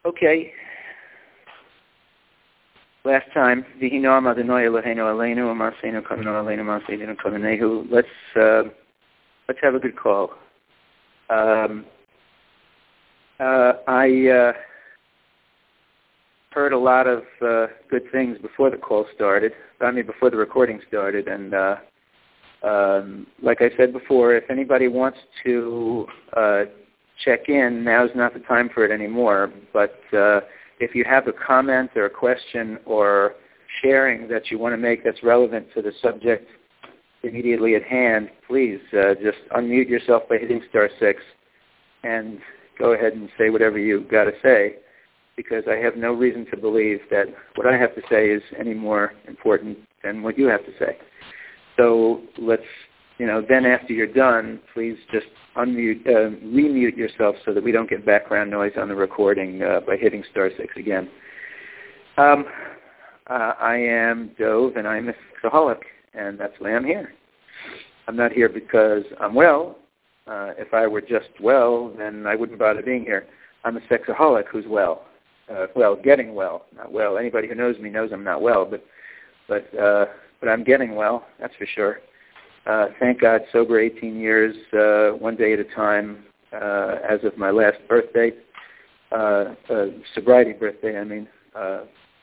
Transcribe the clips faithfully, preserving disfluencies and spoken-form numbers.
Okay. Last time, Vihi Noam Adonai Eloheinu Aleinu Amaseinu Kavanu Aleinu Amaseinu Kavanehu. Let's uh, let's have a good call. Um, uh, I uh, heard a lot of uh, good things before the call started. I mean, before the recording started, and uh, um, like I said before, if anybody wants to uh, check in, now's not the time for it anymore. But uh, if you have a comment or a question or sharing that you want to make that's relevant to the subject immediately at hand, please uh, just unmute yourself by hitting star six and go ahead and say whatever you've got to say, because I have no reason to believe that what I have to say is any more important than what you have to say. So let's, you know, then after you're done, please just unmute, uh, remute yourself so that we don't get background noise on the recording uh, by hitting star six again. Um, uh, I am Dove, and I'm a sexaholic, and that's why I'm here. I'm not here because I'm well. Uh, if I were just well, then I wouldn't bother being here. I'm a sexaholic who's well. Uh, well, getting well, not well. Anybody who knows me knows I'm not well, but but uh, but I'm getting well, that's for sure. Uh, thank God, sober eighteen years, uh, one day at a time, uh, as of my last birthday, uh, uh, sobriety birthday, I mean. Uh,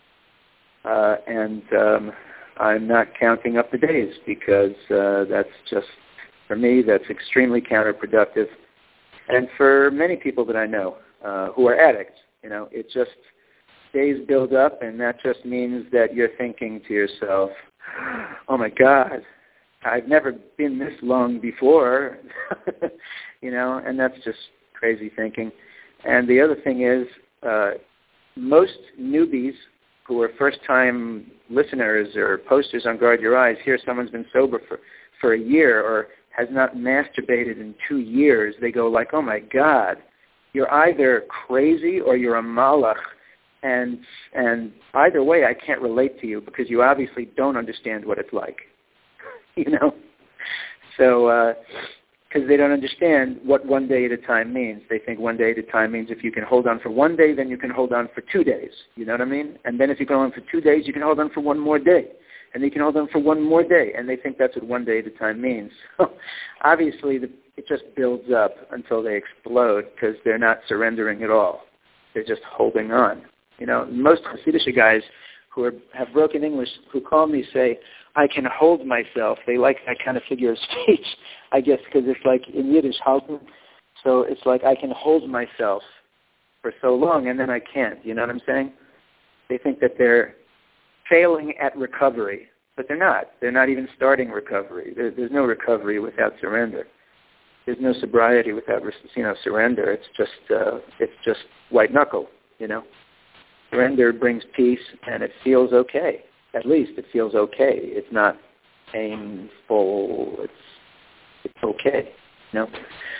uh, and um, I'm not counting up the days because uh, that's just, for me, that's extremely counterproductive. And for many people that I know uh, who are addicts, you know, it just, days build up, and that just means that you're thinking to yourself, oh my God, I've never been this long before, you know, and that's just crazy thinking. And the other thing is, uh, most newbies who are first-time listeners or posters on Guard Your Eyes hear someone's been sober for, for a year or has not masturbated in two years. They go like, oh my God, you're either crazy or you're a malach. And and either way, I can't relate to you because you obviously don't understand what it's like, you know. So, because uh, they don't understand what one day at a time means. They think one day at a time means if you can hold on for one day, then you can hold on for two days. You know what I mean? And then if you can hold on for two days, you can hold on for one more day. And you can hold on for one more day. And they think that's what one day at a time means. So, obviously, the, it just builds up until they explode because they're not surrendering at all. They're just holding on. You know, most Hasidic guys who are, have broken English, who call me, say, I can hold myself. They like that kind of figure of speech, I guess, because it's like in Yiddish, halten. So it's like I can hold myself for so long, and then I can't. You know what I'm saying? They think that they're failing at recovery, but they're not. They're not even starting recovery. There, there's no recovery without surrender. There's no sobriety without, you know, surrender. It's just, uh, it's just white knuckle, you know. Surrender brings peace, and it feels okay. At least it feels okay. It's not painful. It's it's okay, you know.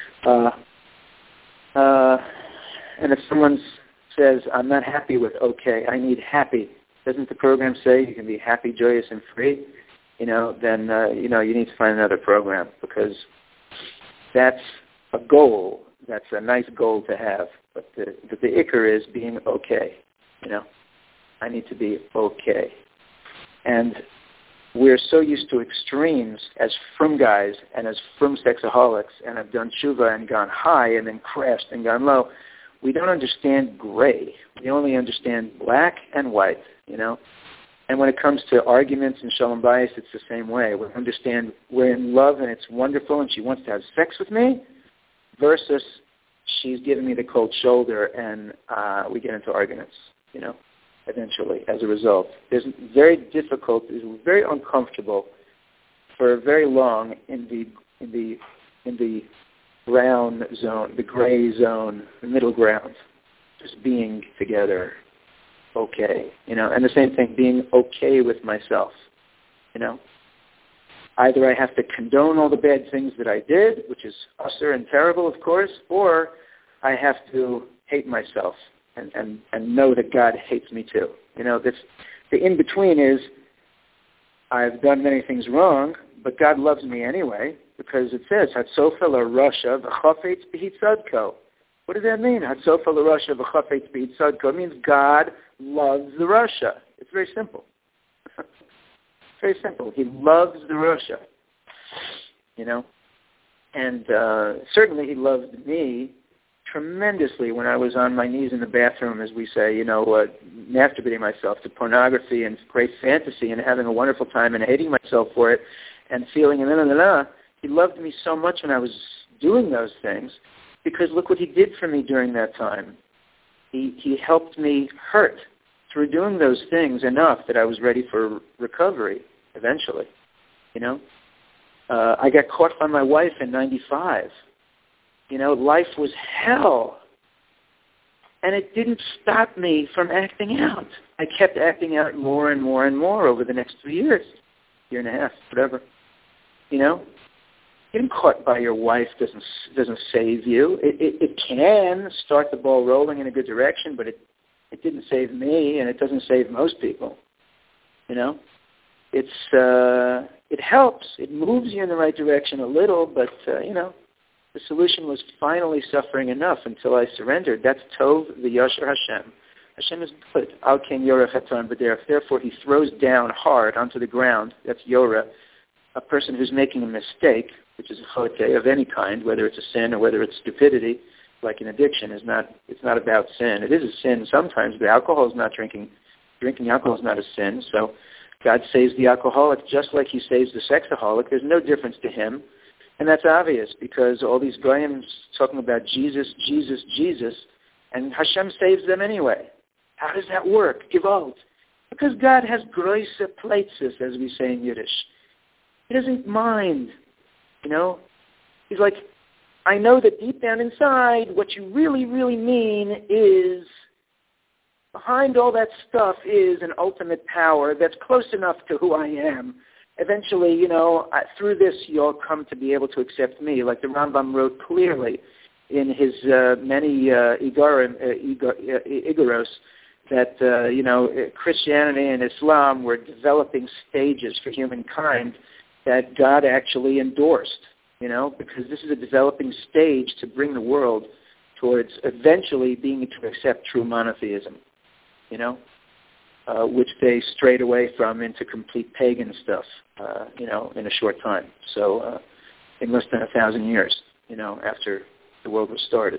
Uh, uh, and if someone says, I'm not happy with okay, I need happy, doesn't the program say you can be happy, joyous, and free? You know, then, uh, you know, you need to find another program because that's a goal. That's a nice goal to have. But the, but the ikar is being okay. You know, I need to be okay. And we're so used to extremes as frum guys and as frum sexaholics and have done tshuva and gone high and then crashed and gone low. We don't understand gray. We only understand black and white, you know. And when it comes to arguments and shalom bayis, it's the same way. We understand we're in love and it's wonderful and she wants to have sex with me versus she's giving me the cold shoulder and uh, we get into arguments. You know, eventually, as a result. It's very difficult, it's very uncomfortable for very long in the in the in the brown zone, the gray zone, the middle ground, just being together, okay, you know, and the same thing, being okay with myself, you know. Either I have to condone all the bad things that I did, which is usher and terrible, of course, or I have to hate myself. And, and, and know that God hates me too. You know, this, the in-between is I've done many things wrong, but God loves me anyway because it says, Hatzofa la rasha v'chafetz b'hitzadko. What does that mean? Hatzofa l'Rasha v'chafetz b'itzadko. It means God loves the Rasha. It's very simple. Very simple. He loves the Rasha. You know? And uh, certainly he loved me tremendously when I was on my knees in the bathroom, as we say, you know, uh, masturbating myself to pornography and great fantasy and having a wonderful time and hating myself for it and feeling, and, and, and, and, he loved me so much when I was doing those things, because look what he did for me during that time. He he helped me hurt through doing those things enough that I was ready for recovery eventually, you know. Uh, I got caught by my wife in ninety-five. You know, life was hell. And it didn't stop me from acting out. I kept acting out more and more and more over the next two years, year and a half, whatever. You know, getting caught by your wife doesn't doesn't save you. It, it, it can start the ball rolling in a good direction, but it, it didn't save me, and it doesn't save most people. You know, it's uh, it helps. It moves you in the right direction a little, but uh, you know, the solution was finally suffering enough until I surrendered. That's Tov v'Yasher Hashem. Hashem is good. Al Ken Yoreh Chatan B'derech. Therefore, he throws down hard onto the ground. That's Yoreh. A person who's making a mistake, which is a chote of any kind, whether it's a sin or whether it's stupidity, like an addiction, is not. It's not about sin. It is a sin sometimes, but alcohol is not drinking. Drinking alcohol is not a sin. So God saves the alcoholic just like he saves the sexaholic. There's no difference to him. And that's obvious because all these goyim talking about Jesus, Jesus, Jesus, and Hashem saves them anyway. How does that work? Gewalt. Because God has große Plätze, as we say in Yiddish. He doesn't mind, you know. He's like, I know that deep down inside, what you really, really mean is, behind all that stuff is an ultimate power that's close enough to who I am. Eventually, you know, through this, you'll come to be able to accept me, like the Rambam wrote clearly in his uh, many uh, Igarim, uh, Igaros, that, uh, you know, Christianity and Islam were developing stages for humankind that God actually endorsed, you know, because this is a developing stage to bring the world towards eventually being able to accept true monotheism, you know. Uh, which they strayed away from into complete pagan stuff, uh, you know, in a short time. So uh, in less than a thousand years, you know, after the world was started.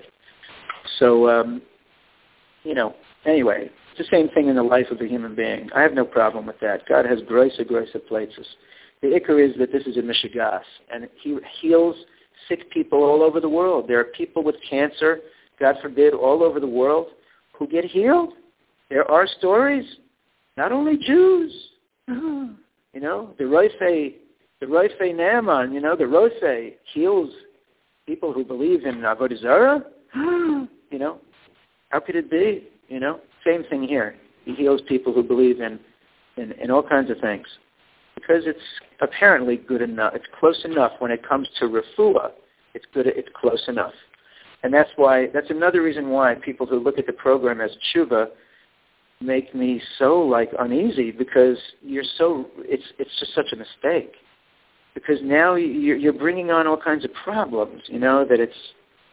So, um, you know, anyway, it's the same thing in the life of a human being. I have no problem with that. God has große, große Plätze. The ikar is that this is a mishigas, and he heals sick people all over the world. There are people with cancer, God forbid, all over the world who get healed. There are stories. Not only Jews, you know, the Roife, the Roife Naaman, you know, the Roife heals people who believe in Avodah Zarah, you know. How could it be, you know? Same thing here. He heals people who believe in, in, in all kinds of things because it's apparently good enough. It's close enough when it comes to refuah. It's good. It's close enough. And that's why, that's another reason why people who look at the program as tshuva make me so like uneasy, because you're so it's it's just such a mistake, because now you're, you're bringing on all kinds of problems, you know, that it's,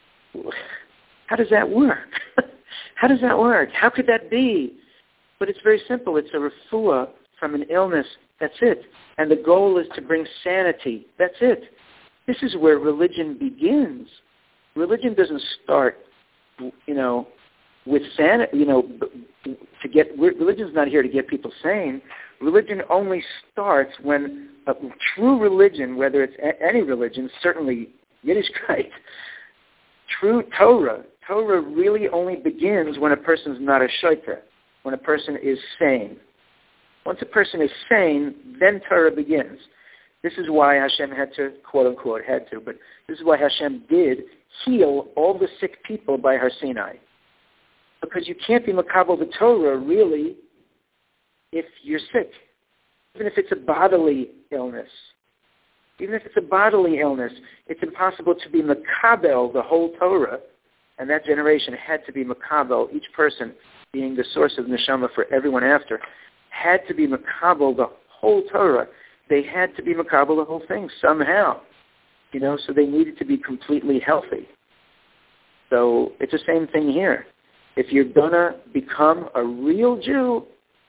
how does that work? How does that work? How could that be? But it's very simple. It's a refuah from an illness. That's it. And the goal is to bring sanity. That's it. This is where religion begins. Religion doesn't start, you know, with sanity, you know, to get, religion's not here to get people sane. Religion only starts when a true religion, whether it's a, any religion, certainly Yiddishkeit, true Torah, Torah really only begins when a person's not a shaita, when a person is sane. Once a person is sane, then Torah begins. This is why Hashem had to, quote unquote, had to, but this is why Hashem did heal all the sick people by Har Sinai. Because you can't be makabel the Torah, really, if you're sick. Even if it's a bodily illness. Even if it's a bodily illness, it's impossible to be makabel the whole Torah. And that generation had to be makabel, each person being the source of neshama for everyone after, had to be makabel the whole Torah. They had to be makabel the whole thing somehow. You know, so they needed to be completely healthy. So it's the same thing here. If you're going to become a real Jew,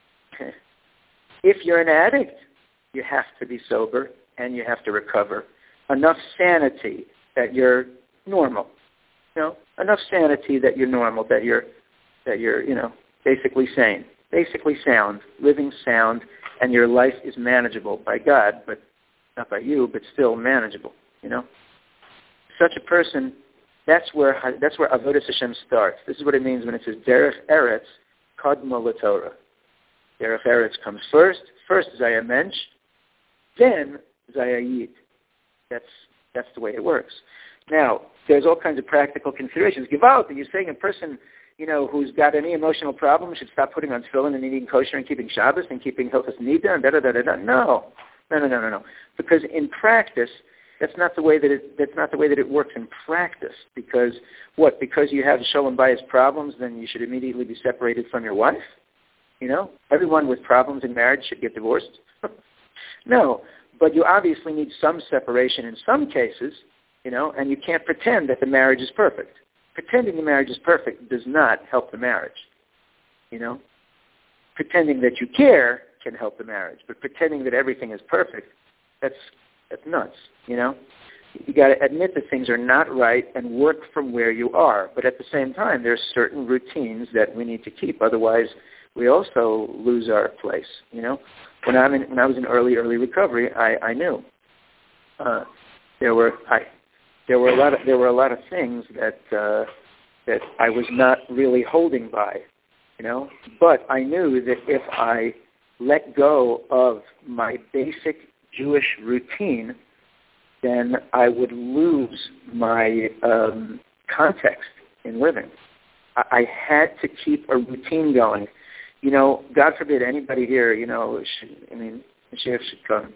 if you're an addict, you have to be sober and you have to recover. Enough sanity that you're normal. You know, enough sanity that you're normal, that you're, that you're, you know, basically sane, basically sound, living sound, and your life is manageable by God, but not by you, but still manageable, you know. Such a person, that's where that's where Avodas Hashem starts. This is what it means when it says Derech Eretz Kadma LaTorah. Derech Eretz comes first. First Zaya Mensch, then Zaya Yid. That's that's the way it works. Now, there's all kinds of practical considerations. Gewalt, are you saying a person, you know, who's got any emotional problem should stop putting on tefillin and eating kosher and keeping Shabbos and keeping Hilchos Nida and da da da da da? No, no, no, no, no, no. Because in practice, that's not the way that it. That's not the way that it works in practice. Because what? Because you have Shalom Bayis problems, then you should immediately be separated from your wife. You know, everyone with problems in marriage should get divorced. No, but you obviously need some separation in some cases. You know, and you can't pretend that the marriage is perfect. Pretending the marriage is perfect does not help the marriage. You know, pretending that you care can help the marriage, but pretending that everything is perfect, that's that's nuts. You know, you got to admit that things are not right and work from where you are. But at the same time, there's certain routines that we need to keep. Otherwise, we also lose our place. You know, when I'm in, when I was in early early recovery, I I knew uh, there were I. There were a lot of there were a lot of things that uh, that I was not really holding by, you know. But I knew that if I let go of my basic Jewish routine, then I would lose my um, context in living. I, I had to keep a routine going. You know, God forbid anybody here, you know, should, I mean, Mashiach should come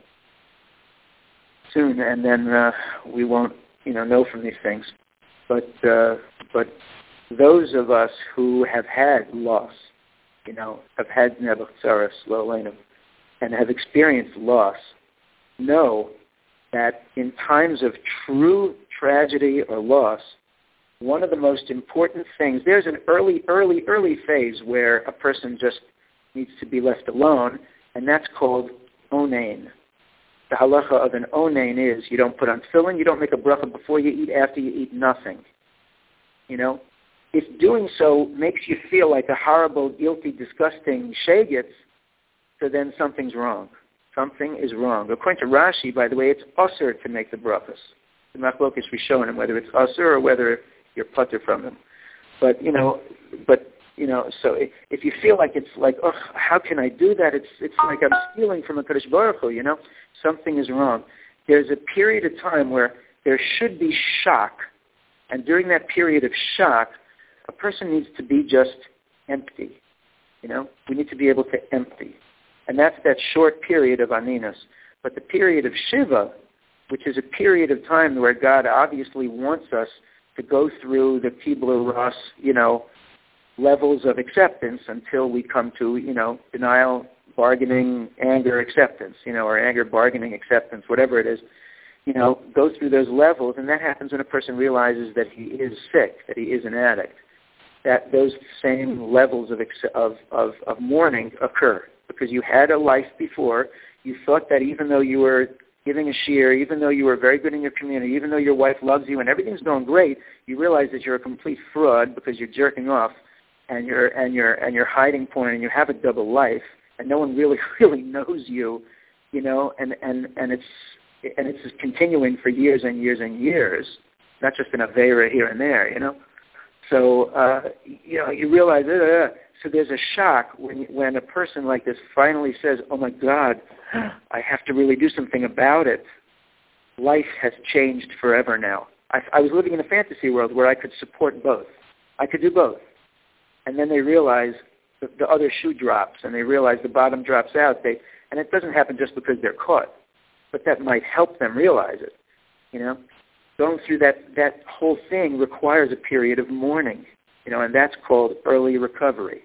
soon, and then uh, we won't. You know, know from these things, but uh, but those of us who have had loss, you know, have had nebuch tzaras lo aleinu, and have experienced loss, know that in times of true tragedy or loss, one of the most important things, there's an early, early, early phase where a person just needs to be left alone, and that's called onain. The halacha of an onain is you don't put on tefillin, you don't make a bracha before you eat, after you eat, nothing. You know? If doing so makes you feel like a horrible, guilty, disgusting shegitz, so then something's wrong. Something is wrong. According to Rashi, by the way, it's usur to make the brachas. The machlokas we showing him whether it's usur or whether you're putter from him. But, you know, but You know, so if you feel like it's like, oh, how can I do that? It's it's like I'm stealing from a Kadosh Baruch Hu, you know? Something is wrong. There's a period of time where there should be shock, and during that period of shock, a person needs to be just empty, you know? We need to be able to empty. And that's that short period of Aninus. But the period of Shiva, which is a period of time where God obviously wants us to go through the Kibla Ras, you know, levels of acceptance until we come to, you know, denial, bargaining, anger, acceptance, you know, or anger, bargaining, acceptance, whatever it is, you know, go through those levels, and that happens when a person realizes that he is sick, that he is an addict. That those same levels of of of, of mourning occur because you had a life before. You thought that even though you were giving a shear, even though you were very good in your community, even though your wife loves you and everything's going great, you realize that you're a complete fraud because you're jerking off. And your and your and your hiding point, and you have a double life, and no one really really knows you, you know, and, and, and it's and it's just continuing for years and years and years, not just an avera here and there, you know. So uh, you know you realize uh, so there's a shock when when a person like this finally says, "Oh my God, I have to really do something about it." Life has changed forever now. I, I was living in a fantasy world where I could support both. I could do both. And then they realize the, the other shoe drops, and they realize the bottom drops out. They, and it doesn't happen just because they're caught, but that might help them realize it. You know, going through that, that whole thing requires a period of mourning, you know, and that's called early recovery,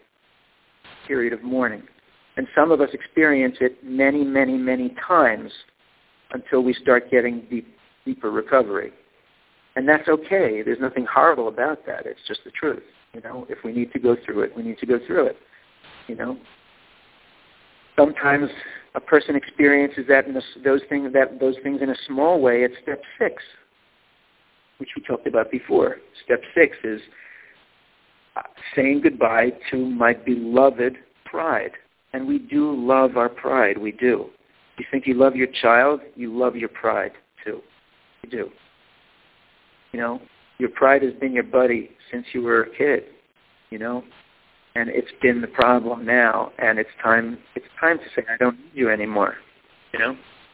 period of mourning. And some of us experience it many, many, many times until we start getting deep, deeper recovery. And that's okay. There's nothing horrible about that. It's just the truth. You know, if we need to go through it, we need to go through it. You know, sometimes a person experiences that in a, those things that those things in a small way at step six, which we talked about before. Step six is saying goodbye to my beloved pride, and we do love our pride. We do. You think you love your child, you love your pride too. You do. You know, your pride has been your buddy since you were a kid. You know. And it's been the problem now, and it's time. It's time to say, I don't need you anymore. You know,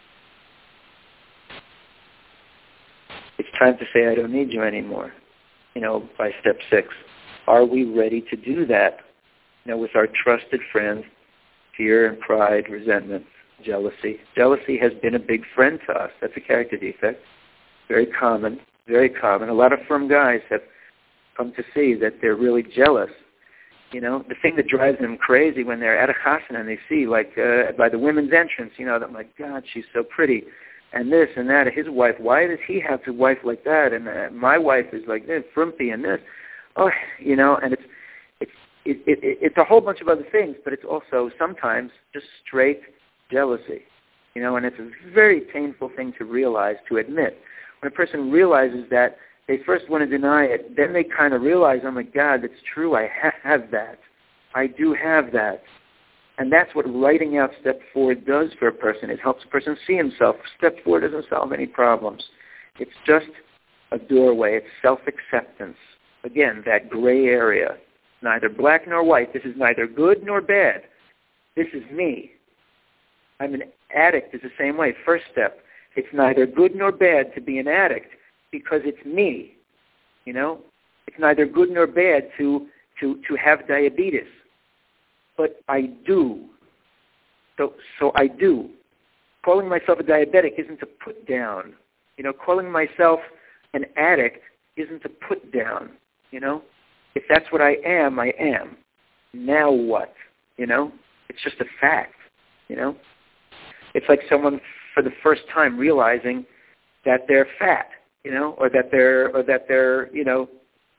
it's time to say, I don't need you anymore. You know, by step six, are we ready to do that? You know, with our trusted friends, fear and pride, resentment, jealousy. Jealousy has been a big friend to us. That's a character defect. Very common. Very common. A lot of firm guys have come to see that they're really jealous. You know, the thing that drives them crazy when they're at a chasana and they see, like, uh, by the women's entrance, you know, that, my God, she's so pretty, and this and that, his wife, why does he have a wife like that, and uh, my wife is like this, frumpy and this, oh, you know, and it's, it's, it, it, it, it's a whole bunch of other things, but it's also sometimes just straight jealousy, you know, and it's a very painful thing to realize, to admit. When a person realizes that, they first want to deny it. Then they kind of realize, oh, my God, it's true. I have that. I do have that. And that's what writing out step four does for a person. It helps a person see himself. Step four doesn't solve any problems. It's just a doorway. It's self-acceptance. Again, that gray area. Neither black nor white. This is neither good nor bad. This is me. I'm an addict is the same way. First step. It's neither good nor bad to be an addict, because it's me, you know. It's neither good nor bad to, to, to have diabetes, but I do. So so I do. Calling myself a diabetic isn't a put down. You know, calling myself an addict isn't a put down, you know. If that's what I am, I am. Now what? You know? It's just a fact, you know. It's like someone for the first time realizing that they're fat. You know, or that they're, or that they're, you know,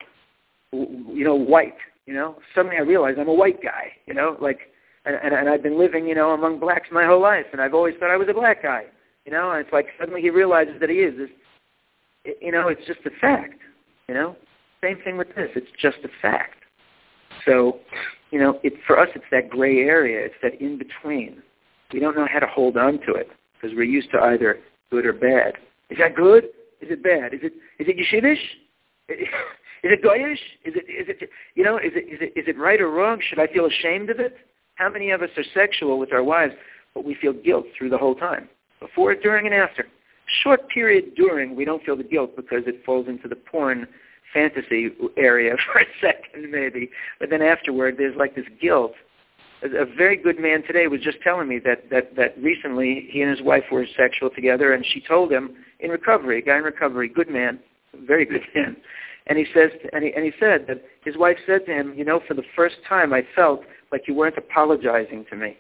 you know, white. You know, suddenly I realize I'm a white guy. You know, like, and, and, and I've been living, you know, among blacks my whole life, and I've always thought I was a black guy. You know, and it's like suddenly he realizes that he is. It's, you know, it's just a fact. You know, same thing with this. It's just a fact. So, you know, it for us, it's that gray area. It's that in between. We don't know how to hold on to it because we're used to either good or bad. Is that good? Is it bad? Is it is it yeshivish? Is it goyish? Is it is it you know? Is it is it is it right or wrong? Should I feel ashamed of it? How many of us are sexual with our wives, but we feel guilt through the whole time, before, during, and after? Short period during, we don't feel the guilt because it falls into the porn fantasy area for a second, maybe. But then afterward, there's like this guilt. A very good man today was just telling me that, that, that recently he and his wife were sexual together, and she told him in recovery, a guy in recovery, good man, very good man, and he says, and he, and he said that his wife said to him, you know, for the first time I felt like you weren't apologizing to me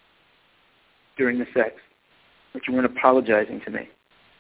during the sex, that you weren't apologizing to me.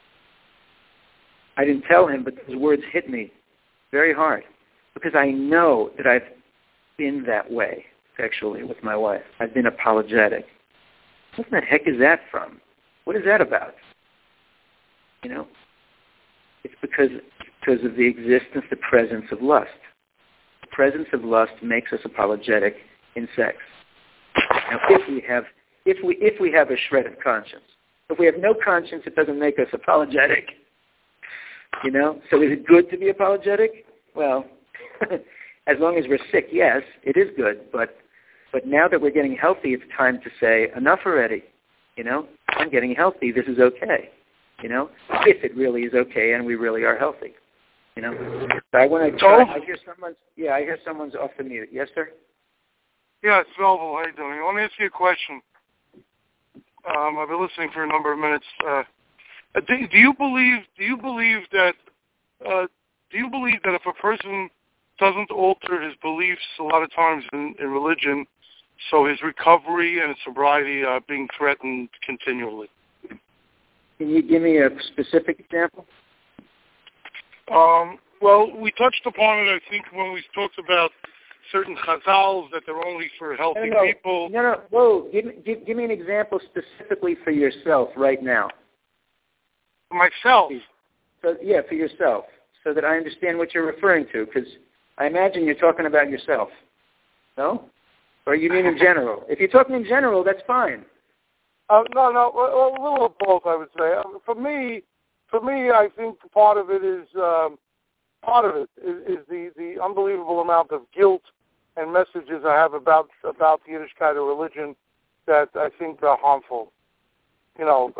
I didn't tell him, but those words hit me very hard because I know that I've been that way sexually with my wife. I've been apologetic. What the heck is that from? What is that about? You know? It's because because of the existence, the presence of lust. The presence of lust makes us apologetic in sex. Now, if we have if we if we have a shred of conscience. If we have no conscience, it doesn't make us apologetic. You know? So is it good to be apologetic? Well, as long as we're sick, yes, it is good. But but now that we're getting healthy, it's time to say, enough already. You know? I'm getting healthy. This is okay. You know? If it really is okay and we really are healthy. You know? So I want to try. I hear someone's, yeah, I hear someone's off the mute. Yes, sir? Yeah, it's Melville. How you doing? I want to ask you a question. Um, I've been listening for a number of minutes. Uh, do, do you believe? Do you believe that? Uh, do you believe that if a person doesn't alter his beliefs a lot of times in, in religion, so his recovery and sobriety are being threatened continually? Can you give me a specific example? Um, well, we touched upon it, I think, when we talked about certain chazals, that they're only for healthy no, no, people. No, no, whoa, give me, give, give me an example specifically for yourself right now. For myself? So, yeah, for yourself, so that I understand what you're referring to, because I imagine you're talking about yourself. No? Or you mean in general? If you're talking in general, that's fine. Uh, no, no, a, a little of both, I would say. Uh, for me, for me, I think part of it is um, part of it is, is the, the unbelievable amount of guilt and messages I have about about the Yiddishkeit or religion that I think are harmful. You know,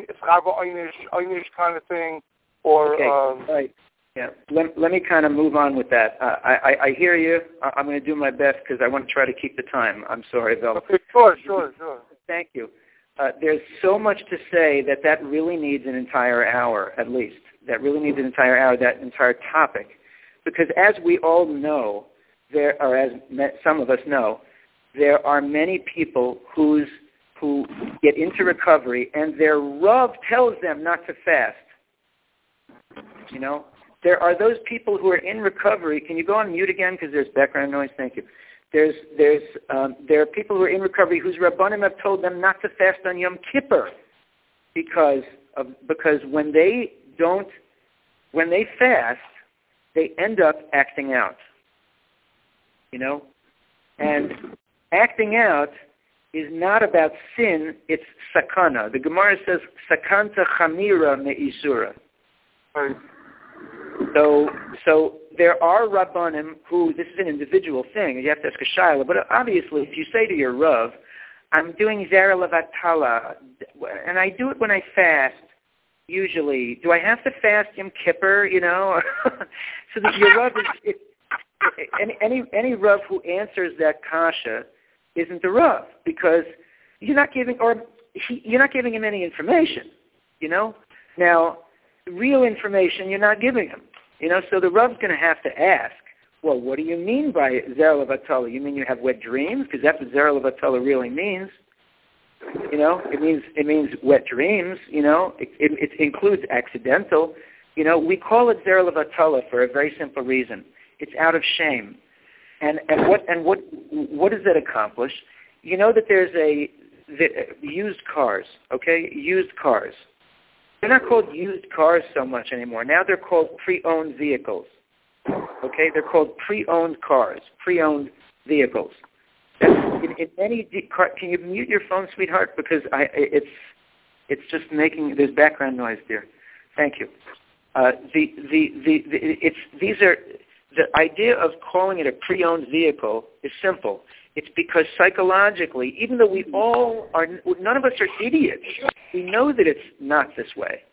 Einish kind of thing, or okay. um, right. Yeah. Let, let me kind of move on with that. Uh, I, I, I hear you. I, I'm going to do my best because I want to try to keep the time. I'm sorry, Vel. Okay, sure, sure, sure. Thank you. Uh, there's so much to say that that really needs an entire hour, at least. That really needs an entire hour, that entire topic. Because as we all know, there, or as some of us know, there are many people who's, who get into recovery and their Rav tells them not to fast. You know? There are those people who are in recovery. Can you go on mute again because there's background noise? Thank you. There's, there's, um, there are people who are in recovery whose Rabbanim have told them not to fast on Yom Kippur because of, because when they don't, when they fast, they end up acting out. You know, and acting out is not about sin. It's sakana. The Gemara says sakanta chamira me'isura. Right. So, so there are Rabbanim who, this is an individual thing, you have to ask a shayla, but obviously if you say to your Rav, I'm doing Zera Levatala, and I do it when I fast, usually, do I have to fast Yom Kippur, you know? So that your Rav is, it, any, any, any Rav who answers that kasha isn't the Rav, because you're not giving, or he, you're not giving him any information, you know? Now, real information you're not giving him. You know, so the Rav's going to have to ask, well, what do you mean by Zera Levatala? You mean you have wet dreams? Because that's what Zera Levatala really means. You know, it means it means wet dreams, you know. It, it, it includes accidental. You know, we call it Zera Levatala for a very simple reason. It's out of shame. And and what and what what does that accomplish? You know that there's a the, used cars, okay? Used cars. They're not called used cars so much anymore. Now they're called pre-owned vehicles. Okay, they're called pre-owned cars, pre-owned vehicles. In, in any de- car, can you mute your phone, sweetheart? Because I, it's it's just making there's background noise there. Thank you. Uh, the, the the the it's these are the idea of calling it a pre-owned vehicle is simple. It's because psychologically, even though we all are, none of us are idiots. We know that it's not this way.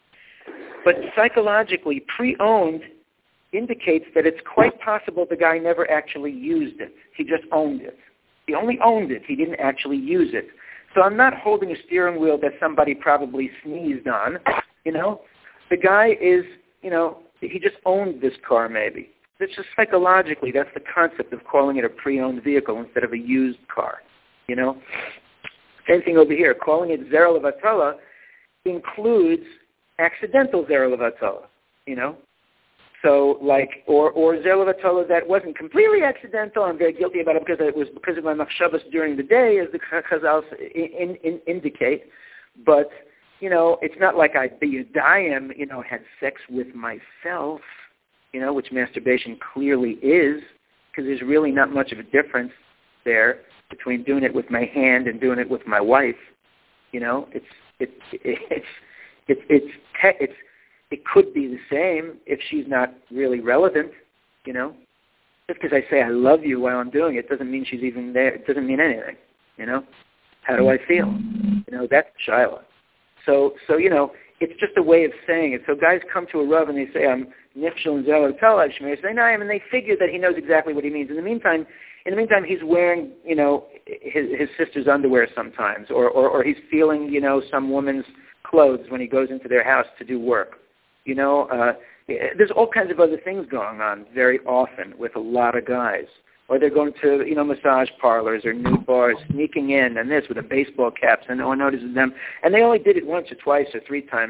But psychologically, pre-owned indicates that it's quite possible the guy never actually used it. He just owned it. He only owned it. He didn't actually use it. So I'm not holding a steering wheel that somebody probably sneezed on. You know, the guy is, you know, he just owned this car maybe. It's just psychologically, that's the concept of calling it a pre-owned vehicle instead of a used car, you know? Same thing over here. Calling it Zera Levatala includes accidental Zera Levatala, you know? So, like, or, or Zera Levatala that wasn't completely accidental. I'm very guilty about it because it was because of my machshavas during the day, as the Chazals in, in, indicate. But, you know, it's not like I, b'yadayim, you know, had sex with myself, you know, which masturbation clearly is, because there's really not much of a difference there between doing it with my hand and doing it with my wife. You know, it's it's it's it's it's it's, it's it could be the same if she's not really relevant. You know, just because I say I love you while I'm doing it doesn't mean she's even there. It doesn't mean anything. You know, how do I feel? You know, that's Shiloh. So so you know, it's just a way of saying it. So guys come to a Rav and they say, I'm Nifshel and Zera Levatala Shmeir Zainayim, and they figure that he knows exactly what he means. In the meantime, in the meantime, he's wearing, you know, his, his sister's underwear sometimes, or, or, or he's feeling, you know, some woman's clothes when he goes into their house to do work. You know, uh, there's all kinds of other things going on very often with a lot of guys. Or they're going to, you know, massage parlors or nude bars, sneaking in and this with a baseball cap so no one notices them. And they only did it once or twice or three times or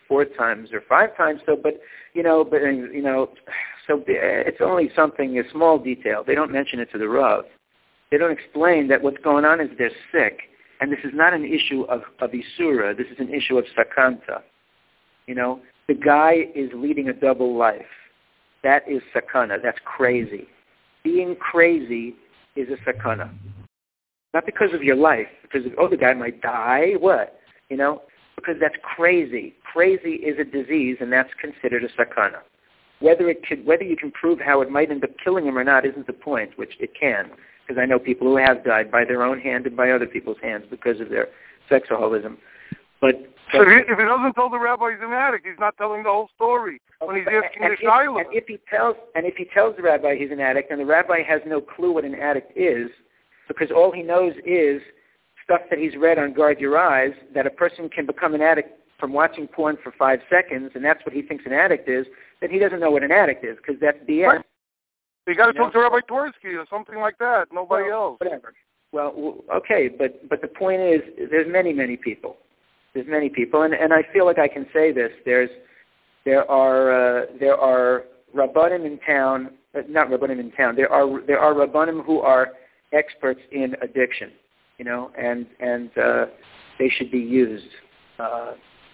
four times or five times so, but, you know, but you know, so it's only something, a small detail. They don't mention it to the Rav. They don't explain that what's going on is they're sick, and this is not an issue of, of Isura. This is an issue of Sakanta. You know, the guy is leading a double life. That is Sakana. That's crazy. Being crazy is a Sakana. Not because of your life, because, of, oh, the guy might die, what? You know, because that's crazy. Crazy is a disease, and that's considered a Sakana. Whether it could, whether you can prove how it might end up killing him or not isn't the point, which it can. Because I know people who have died by their own hand and by other people's hands because of their sexaholism. But, but so if he doesn't tell the rabbi he's an addict, he's not telling the whole story when he's asking the shiloh. And if he tells, and if he tells the rabbi he's an addict, and the rabbi has no clue what an addict is, because all he knows is stuff that he's read on Guard Your Eyes, that a person can become an addict from watching porn for five seconds, and that's what he thinks an addict is, then he doesn't know what an addict is, because that's B S. Right. You got to talk to Rabbi Twersky or something like that. Nobody well, else. Whatever. Well, okay, but but the point is, there's many, many people. There's many people, and, and I feel like I can say this. There's there are uh, there are rabbanim in town, uh, not rabbanim in town. There are there are rabbanim who are experts in addiction, you know, and and uh, they should be used. Uh,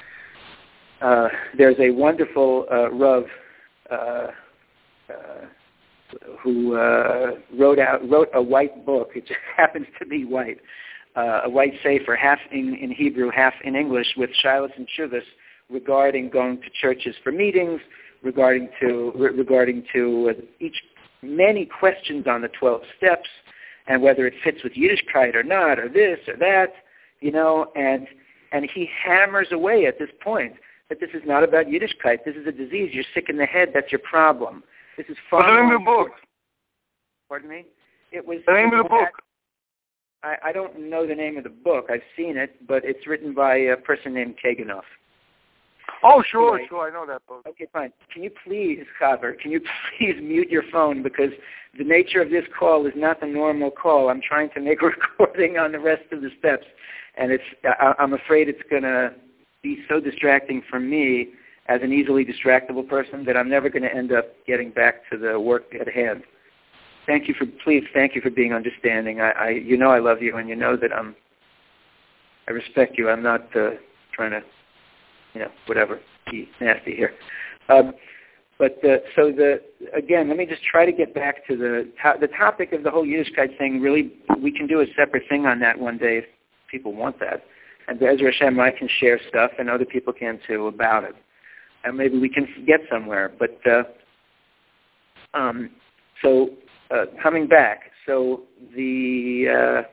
uh, there's a wonderful uh, Rav. Uh, uh, who uh, wrote out wrote a white book. It just happens to be white, uh, a white sefer, half in, in Hebrew, half in English, with shilas and shuvas regarding going to churches for meetings, regarding to re- regarding to uh, each many questions on the twelve steps, and whether it fits with Yiddishkeit or not, or this or that, you know, and and he hammers away at this point that this is not about Yiddishkeit. This is a disease. You're sick in the head. That's your problem. This is far. What's the name of the book? Pardon me? It was the name of the book. I, I don't know the name of the book. I've seen it, but it's written by a person named Kaganoff. Oh, sure, anyway, sure. I know that book. Okay, fine. Can you please, Chaver, can you please mute your phone, because the nature of this call is not the normal call. I'm trying to make a recording on the rest of the steps, and it's. I, I'm afraid it's going to be so distracting for me as an easily distractible person that I'm never going to end up getting back to the work at hand. Thank you for, please, thank you for being understanding. I, I you know I love you, and you know that I'm, I respect you. I'm not uh, trying to, you know, whatever, be nasty here. Um, but uh, so the, again, let me just try to get back to the, to- the topic of the whole Yiddishkeit thing. Really, we can do a separate thing on that one day if people want that. And Be'ezra Hashem, I can share stuff, and other people can too, about it. And maybe we can get somewhere. But uh, um, so uh, coming back, so the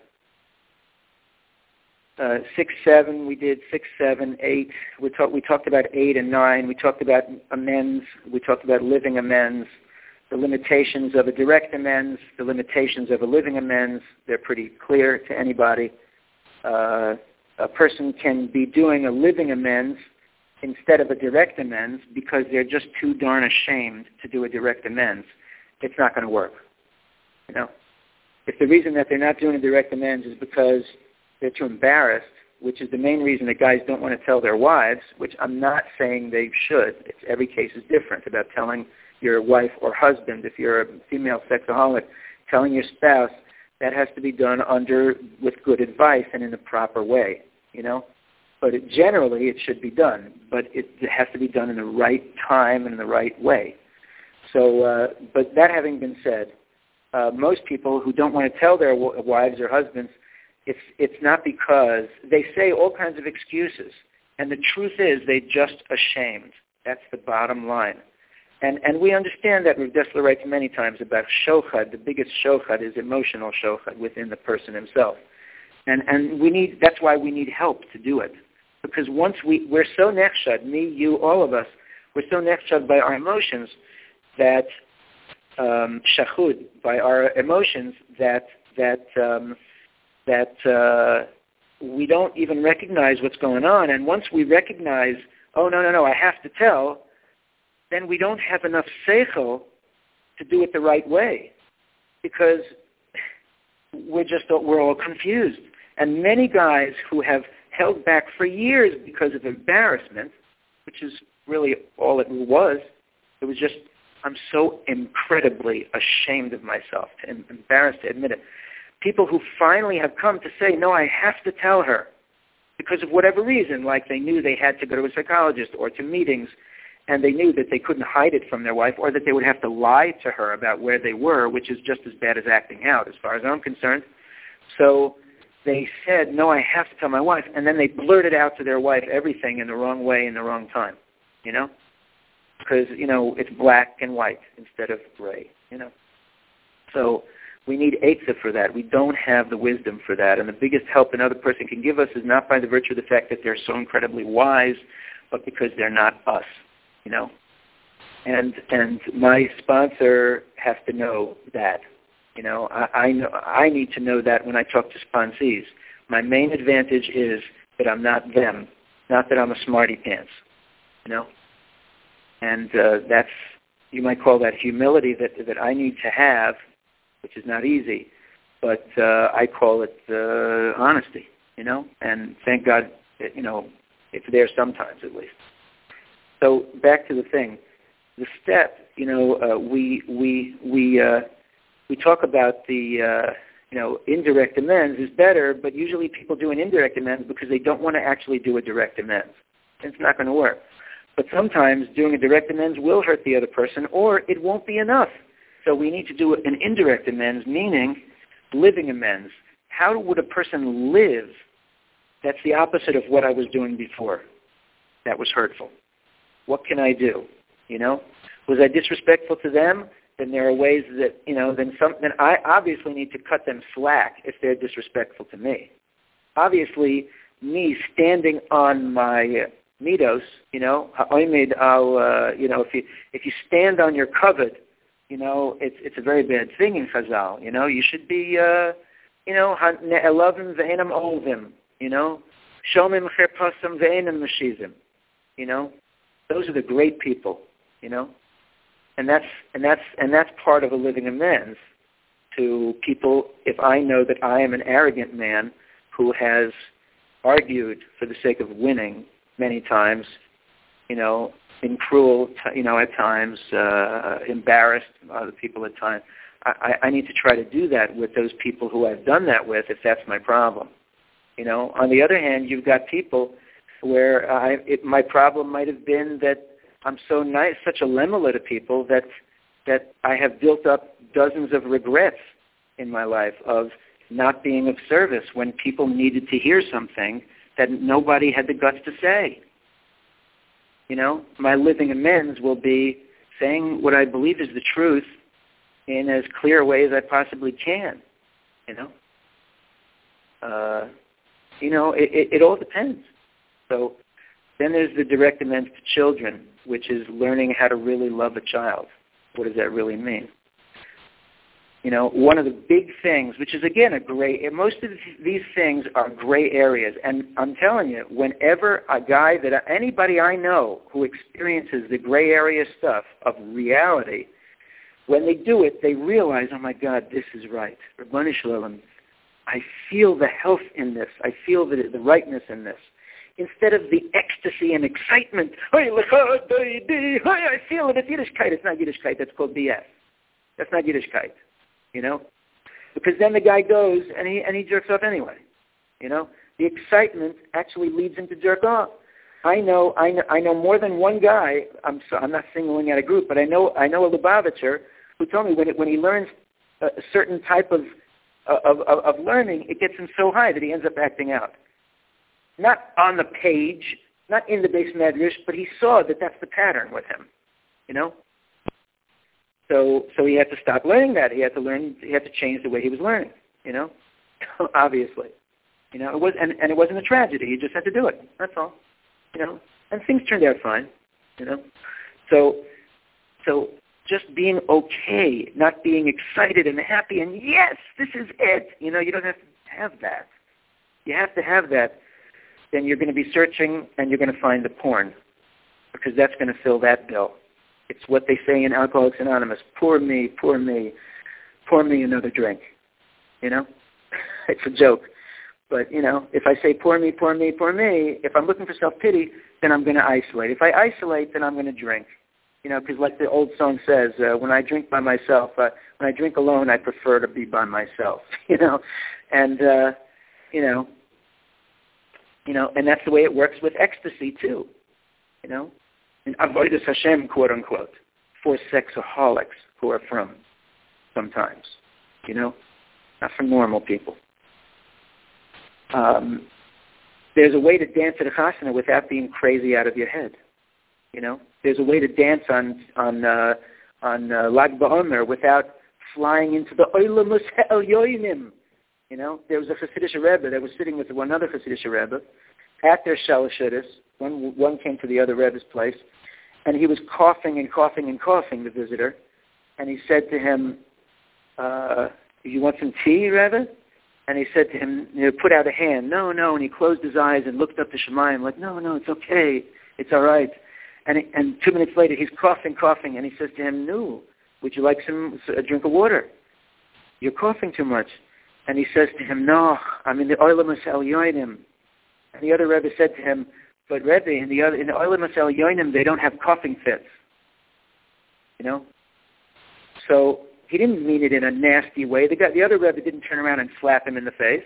uh, uh, six, seven, we did six, seven, eight. We talked. We talked about eight and nine. We talked about amends. We talked about living amends. The limitations of a direct amends. The limitations of a living amends. They're pretty clear to anybody. Uh, a person can be doing a living amends instead of a direct amends because they're just too darn ashamed to do a direct amends. It's not going to work. You know, if the reason that they're not doing a direct amends is because they're too embarrassed, which is the main reason that guys don't want to tell their wives, which I'm not saying they should. It's, every case is different about telling your wife or husband, if you're a female sexaholic, telling your spouse, that has to be done under with good advice and in the proper way, you know. But it, generally, it should be done, but it, it has to be done in the right time and in the right way. So, uh, but that having been said, uh, most people who don't want to tell their w- wives or husbands, it's it's not because they say all kinds of excuses, and the truth is they're just ashamed. That's the bottom line. And and we understand that. Rav Dessler writes many times about shochad. The biggest shochad is emotional shochad within the person himself. And and we need, that's why we need help to do it. Because once we, we're so nechshad, me, you, all of us, we're so nechshad by our emotions that, um, shachud, by our emotions that, that, um, that uh, we don't even recognize what's going on. And once we recognize, oh, no, no, no, I have to tell, then we don't have enough seichel to do it the right way. Because we're just, we're all confused. And many guys who have held back for years because of embarrassment, which is really all it was. It was just, I'm so incredibly ashamed of myself, and embarrassed to admit it. People who finally have come to say, no, I have to tell her because of whatever reason, like they knew they had to go to a psychologist or to meetings, and they knew that they couldn't hide it from their wife, or that they would have to lie to her about where they were, which is just as bad as acting out as far as I'm concerned. So they said, no, I have to tell my wife, and then they blurted out to their wife everything in the wrong way in the wrong time, you know? Because, you know, it's black and white instead of gray, you know? So we need Eitzah for that. We don't have the wisdom for that. And the biggest help another person can give us is not by the virtue of the fact that they're so incredibly wise, but because they're not us, you know? And and my sponsor has to know that. You know, I, I know I need to know that when I talk to sponsees. My main advantage is that I'm not them, not that I'm a smarty pants, you know? And uh, that's, you might call that humility that that I need to have, which is not easy, but uh, I call it uh, honesty, you know? And thank God, that, you know, it's there sometimes at least. So back to the thing. The step, you know, uh, we we we uh, we talk about the uh, you know indirect amends is better, but usually people do an indirect amends because they don't want to actually do a direct amends. It's not going to work. But sometimes doing a direct amends will hurt the other person, or it won't be enough. So we need to do an indirect amends, meaning living amends. How would a person live? That's the opposite of what I was doing before. That was hurtful. What can I do? You know, was I disrespectful to them? Then there are ways that, you know, then some, then I obviously need to cut them slack if they're disrespectful to me. Obviously, me standing on my midos, you know, ha'omed al, uh, you know, if you if you stand on your kavod, you know, it's it's a very bad thing in Chazal. You know, you should be, uh, you know, ne'elavim ve'enam olvim, you know, shomim cherpasam ve'enam meshizim, you know, those are the great people. You know, and that's and that's and that's part of a living amends to people. If I know that I am an arrogant man who has argued for the sake of winning many times, you know, been cruel, you know, at times, uh, embarrassed other people at times, I, I need to try to do that with those people who I've done that with, if that's my problem. You know, on the other hand, you've got people where I, it, my problem might have been that I'm so nice, such a lemela to people that that I have built up dozens of regrets in my life of not being of service when people needed to hear something that nobody had the guts to say. You know, my living amends will be saying what I believe is the truth in as clear a way as I possibly can. You know, uh, you know, it, it, it all depends. So then there's the direct amends to children, which is learning how to really love a child. What does that really mean? You know, one of the big things, which is, again, a gray, most of these things are gray areas. And I'm telling you, whenever a guy that, anybody I know who experiences the gray area stuff of reality, when they do it, they realize, oh my God, this is right. Rabbanu Shalom, I feel the health in this. I feel the, the rightness in this. Instead of the ecstasy and excitement, I feel it. It's Yiddishkeit. It's not Yiddishkeit. That's called B S. That's not Yiddishkeit, you know? Because then the guy goes and he and he jerks off anyway, you know? The excitement actually leads him to jerk off. I know, I know, I know more than one guy. I'm so, I'm not singling out a group, but I know I know a Lubavitcher who told me when it, when he learns a, a certain type of, of of of learning, it gets him so high that he ends up acting out. Not on the page, not in the base medrash, but he saw that that's the pattern with him, you know. So, so he had to stop learning that. He had to learn. He had to change the way he was learning, you know. Obviously, you know, it was, and, and it wasn't a tragedy. He just had to do it. That's all, you know. And things turned out fine, you know. So, so just being okay, not being excited and happy, and yes, this is it. You know, you don't have to have that. You have to have that. Then you're going to be searching and you're going to find the porn because that's going to fill that bill. It's what they say in Alcoholics Anonymous, pour me, pour me, pour me another drink. You know? It's a joke. But, you know, if I say, poor me, poor me, poor me, if I'm looking for self-pity, then I'm going to isolate. If I isolate, then I'm going to drink. You know, because like the old song says, uh, when I drink by myself, uh, when I drink alone, I prefer to be by myself, you know. And, uh, you know, you know, and that's the way it works with ecstasy, too, you know. And avodas Hashem, quote unquote, for sexaholics who are from sometimes, you know, not for normal people. Um, there's a way to dance at a chasana without being crazy out of your head, you know. There's a way to dance on on uh, on uh, Lag BaOmer without flying into the Oilamus Elyoinim. You know, there was a Hasidic Rebbe that was sitting with one other Hasidic Rebbe at their Shalashidus. One one came to the other Rebbe's place, and he was coughing and coughing and coughing, the visitor. And he said to him, uh, "You want some tea, Rebbe?" And he said to him, you know, put out a hand. No, no. And he closed his eyes and looked up to Shemayim like, no, no, it's okay. It's all right. And he, and two minutes later, he's coughing, coughing. And he says to him, no, would you like some a drink of water? You're coughing too much. And he says to him, no, I'm in the Oilamus Elyoinim. And the other Rebbe said to him, but Rebbe, in the other, in the Oilamus Elyoinim, they don't have coughing fits. You know? So he didn't mean it in a nasty way. The guy, the other Rebbe didn't turn around and slap him in the face.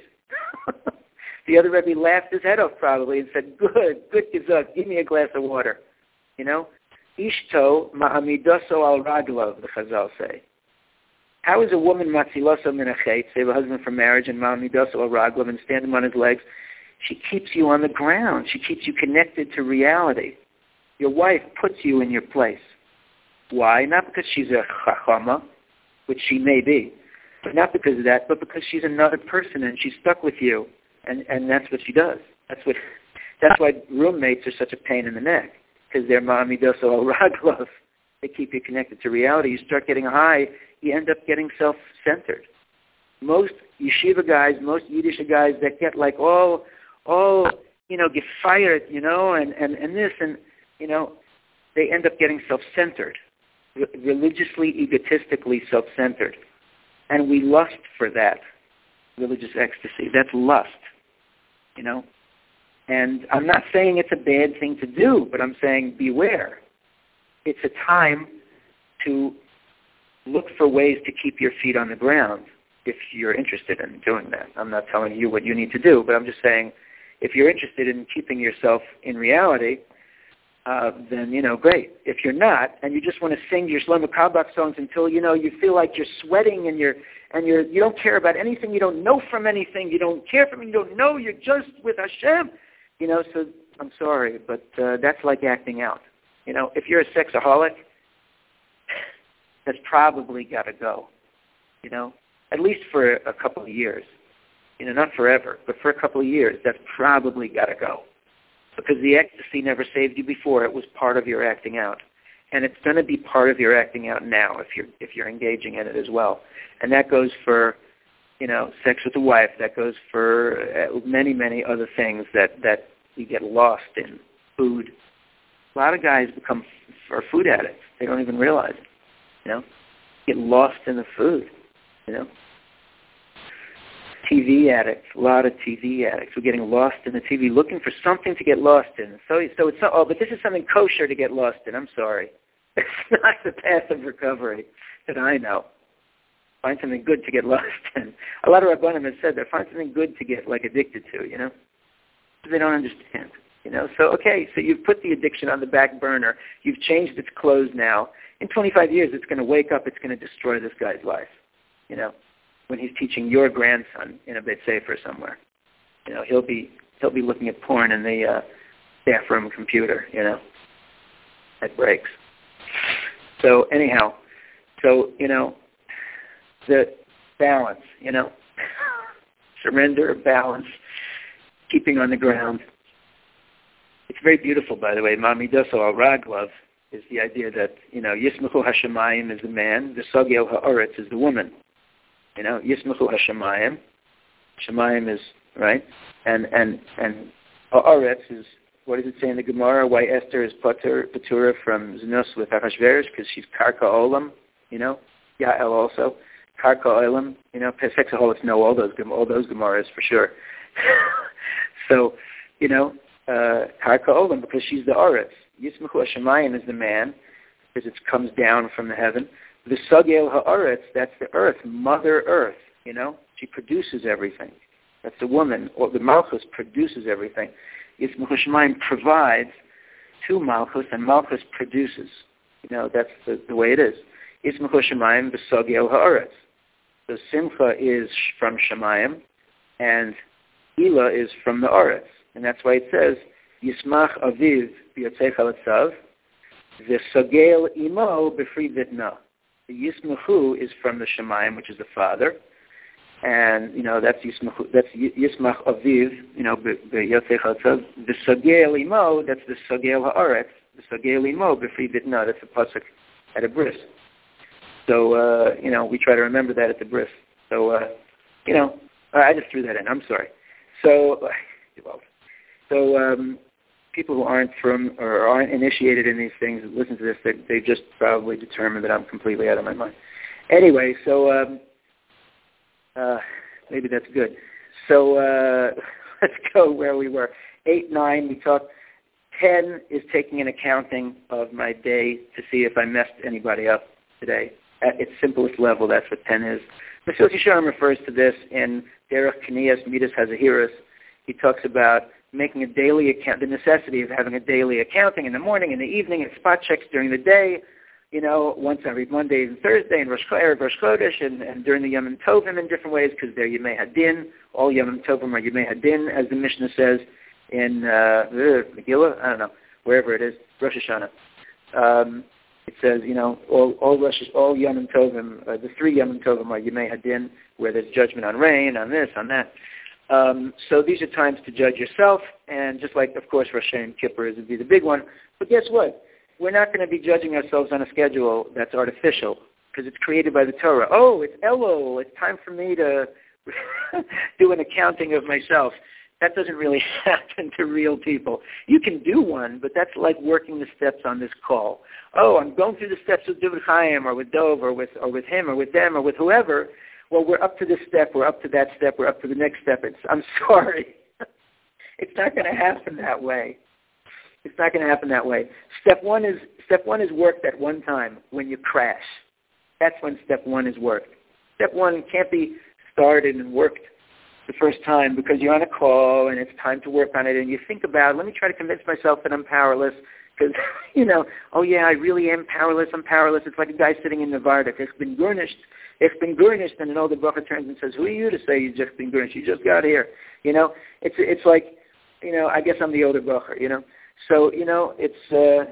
The other Rebbe laughed his head off probably and said, good, good gezuk, give me a glass of water. You know? Ishto ma'amidoso al raglov, the Chazal say. How is a woman matziloso min hachet, save a husband from marriage, and ma'amidoso al raglov, and stand him on his legs? She keeps you on the ground. She keeps you connected to reality. Your wife puts you in your place. Why? Not because she's a chachama, which she may be, but not because of that, but because she's another person and she's stuck with you, and, and that's what she does. That's what. That's why roommates are such a pain in the neck, because they're ma'amidoso al raglov. They keep you connected to reality. You start getting high, you end up getting self-centered. Most yeshiva guys, most Yiddish guys that get like all, all, you know, get fired, you know, and, and, and this, and, you know, they end up getting self-centered. Religiously, egotistically self-centered. And we lust for that, religious ecstasy. That's lust, you know. And I'm not saying it's a bad thing to do, but I'm saying beware. It's a time to look for ways to keep your feet on the ground if you're interested in doing that. I'm not telling you what you need to do, but I'm just saying if you're interested in keeping yourself in reality, Uh, then, you know, great. If you're not, and you just want to sing your Shlomo Carlebach songs until, you know, you feel like you're sweating and you're, and you're, you don't care about anything, you don't know from anything, you don't care from, you don't know, you're just with Hashem, you know, so I'm sorry, but uh, that's like acting out. You know, if you're a sexaholic, that's probably got to go, you know, at least for a couple of years. You know, not forever, but for a couple of years, that's probably got to go. Because the ecstasy never saved you before. It was part of your acting out. And it's going to be part of your acting out now if you're if you're engaging in it as well. And that goes for, you know, sex with the wife. That goes for many, many other things that, that you get lost in. Food. A lot of guys become are food addicts. They don't even realize it, you know. Get lost in the food, you know. T V addicts, a lot of T V addicts. We're getting lost in the T V, looking for something to get lost in. So, so it's not, oh, but this is something kosher to get lost in. I'm sorry. It's not the path of recovery that I know. Find something good to get lost in. A lot of Rabbanim have said that. Find something good to get, like, addicted to, you know? They don't understand, you know? So, okay, so you've put the addiction on the back burner. You've changed its clothes now. In twenty-five years, it's going to wake up. It's going to destroy this guy's life, you know? When he's teaching your grandson in a Beit Sefer somewhere, you know, he'll be he'll be looking at porn in the uh, bathroom computer, you know, at breaks. So anyhow, so you know, the balance, you know, surrender, balance, keeping on the ground. It's very beautiful, by the way. Ma'amidoso al raglov is the idea that, you know, Yismachu Hashemayim is the man, the Sogel Ha'aretz is the woman. You know, Yismachu Hashemayim. Shemayim is, right? And and and Ha'aretz is, what does it say in the Gemara? Why Esther is patur, patura from Znus with Achashverosh? Because she's Karka Olam, you know? Ya'el also. Karka Olam, you know, Pesachaholics know all those all those Gemaras for sure. So, you know, uh, Karka Olam, because she's the Oretz. Yismachu Hashemayim is the man, because it comes down from the heaven. The Sagel HaOretz, that's the earth, Mother Earth, you know. She produces everything. That's the woman, or the Malchus produces everything. Yismachu Hashemayim provides to Malchus, and Malchus produces. You know, that's the, the way it is. Yismachu Hashemayim v'Sagel HaOretz. So Simcha is from Shemayim, and Ila is from the Oretz. And that's why it says, Yismach Aviv b'yotzei chalatzav, v'Sagel imo b'fri vitna. The Yismachu is from the Shemayim, which is the Father. And, you know, that's Yismach, that's Yismach Aviv, you know, b'yotzei chalatzav. V'Sagel imo, that's the Sagel HaOretz. V'Sagel imo b'fri vitna. That's the pasuk at a bris. So, uh, you know, we try to remember that at the bris. So, uh, you know, I just threw that in. I'm sorry. So, well, so um, people who aren't from or aren't initiated in these things listen to this. They, they just probably determined that I'm completely out of my mind. Anyway, so um, uh, maybe that's good. So uh, let's go where we were. Eight, nine, we talked. Ten is taking an accounting of my day to see if I messed anybody up today. At its simplest level, that's what ten is. Mesilas Yesharim refers to this in Derech Kniyas Midas Hazahiras. He talks about making a daily account, the necessity of having a daily accounting in the morning, in the evening, and spot checks during the day, you know, once every Monday and Thursday, and Rosh Chodesh, and, and during the Yom Tovim in different ways, because they're Yemei Hadin. All Yom Tovim are Yemei Hadin, as the Mishnah says in uh, Megillah, I don't know, wherever it is, Rosh Hashanah. Um, It says, you know, all all Rosh, all Yom Tovim, uh, the three Yom Tovim are Yemei Hadin, where there's judgment on rain, on this, on that. Um, so these are times to judge yourself, and just like, of course, Rosh Hashanah and Kippur would be the big one. But guess what? We're not going to be judging ourselves on a schedule that's artificial, because it's created by the Torah. Oh, it's Elul. It's time for me to do an accounting of myself. That doesn't really happen to real people. You can do one, but that's like working the steps on this call. Oh, I'm going through the steps with David Chaim or with Dov or with or with him or with them or with whoever. Well, we're up to this step. We're up to that step. We're up to the next step. It's, I'm sorry. It's not going to happen that way. It's not going to happen that way. Step one is step one is worked at one time when you crash. That's when step one is worked. Step one can't be started and worked the first time because you're on a call and it's time to work on it and you think about, let me try to convince myself that I'm powerless because, you know, oh yeah, I really am powerless, I'm powerless. It's like a guy sitting in the Vardak. Ich bin garnished. Ich bin garnished. And then all the bracha turns and says, who are you to say you just been garnished? You just got here. You know, it's it's like, you know, I guess I'm the older bracha, you know. So, you know, it's uh,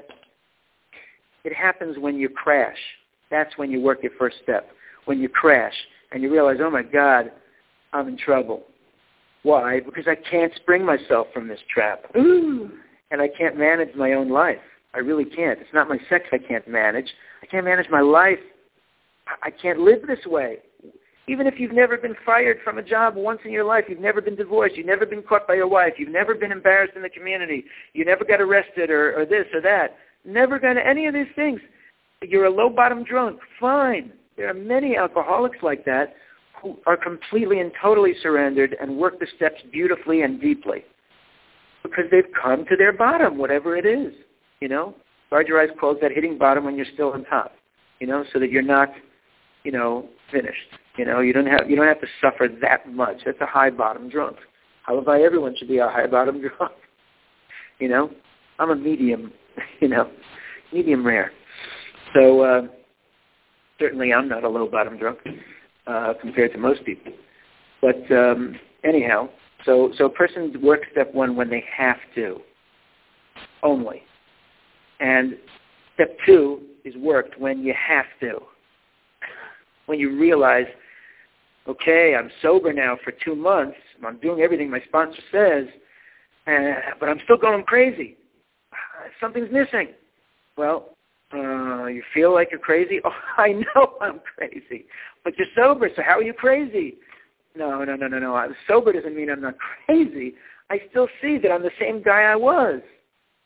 it happens when you crash. That's when you work your first step. When you crash and you realize, oh my God, I'm in trouble. Why? Because I can't spring myself from this trap. Ooh. And I can't manage my own life. I really can't. It's not my sex I can't manage. I can't manage my life. I can't live this way. Even if you've never been fired from a job once in your life, you've never been divorced, you've never been caught by your wife, you've never been embarrassed in the community, you never got arrested or, or this or that, never got any of these things. You're a low-bottom drunk. Fine. There are many alcoholics like that who are completely and totally surrendered and work the steps beautifully and deeply because they've come to their bottom, whatever it is, you know. Guard Your Eyes calls that hitting bottom when you're still on top, you know, so that you're not, you know, finished. You know, you don't have you don't have to suffer that much. That's a high bottom drunk. Halavai, everyone should be a high bottom drunk. You know, I'm a medium, you know, medium rare. So uh, certainly I'm not a low bottom drunk. Uh, compared to most people. But um, anyhow, so, so a person works step one when they have to, only. And step two is worked when you have to. When you realize, okay, I'm sober now for two months, I'm doing everything my sponsor says, uh, but I'm still going crazy. Something's missing. Well, Uh, you feel like you're crazy? Oh, I know I'm crazy. But you're sober, so how are you crazy? No, no, no, no, no. I'm sober doesn't mean I'm not crazy. I still see that I'm the same guy I was.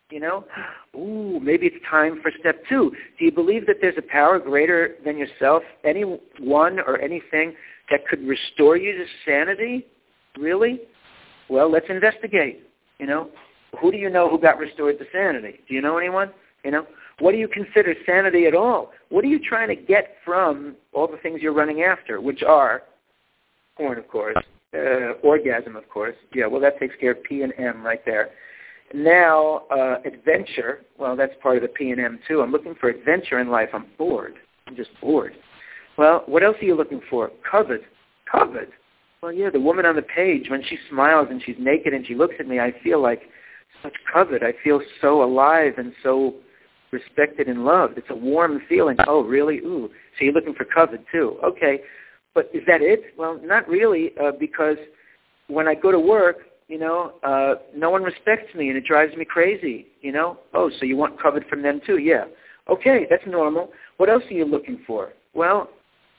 You know? Ooh, maybe it's time for step two. Do you believe that there's a power greater than yourself, anyone or anything that could restore you to sanity? Really? Well, let's investigate. You know? Who do you know who got restored to sanity? Do you know anyone? You know? What do you consider sanity at all? What are you trying to get from all the things you're running after, which are porn, of course, uh, orgasm, of course. Yeah, well, that takes care of P and M right there. Now, uh, adventure, well, that's part of the P and M too. I'm looking for adventure in life. I'm bored. I'm just bored. Well, what else are you looking for? Covet. Covet. Well, yeah, the woman on the page, when she smiles and she's naked and she looks at me, I feel like such covet. I feel so alive and so respected and loved. It's a warm feeling. Oh, really? Ooh. So you're looking for covet too. Okay. But is that it? Well, not really, uh, because when I go to work, you know, uh, no one respects me, and it drives me crazy, you know. Oh, so you want covet from them too? Yeah. Okay, that's normal. What else are you looking for? Well,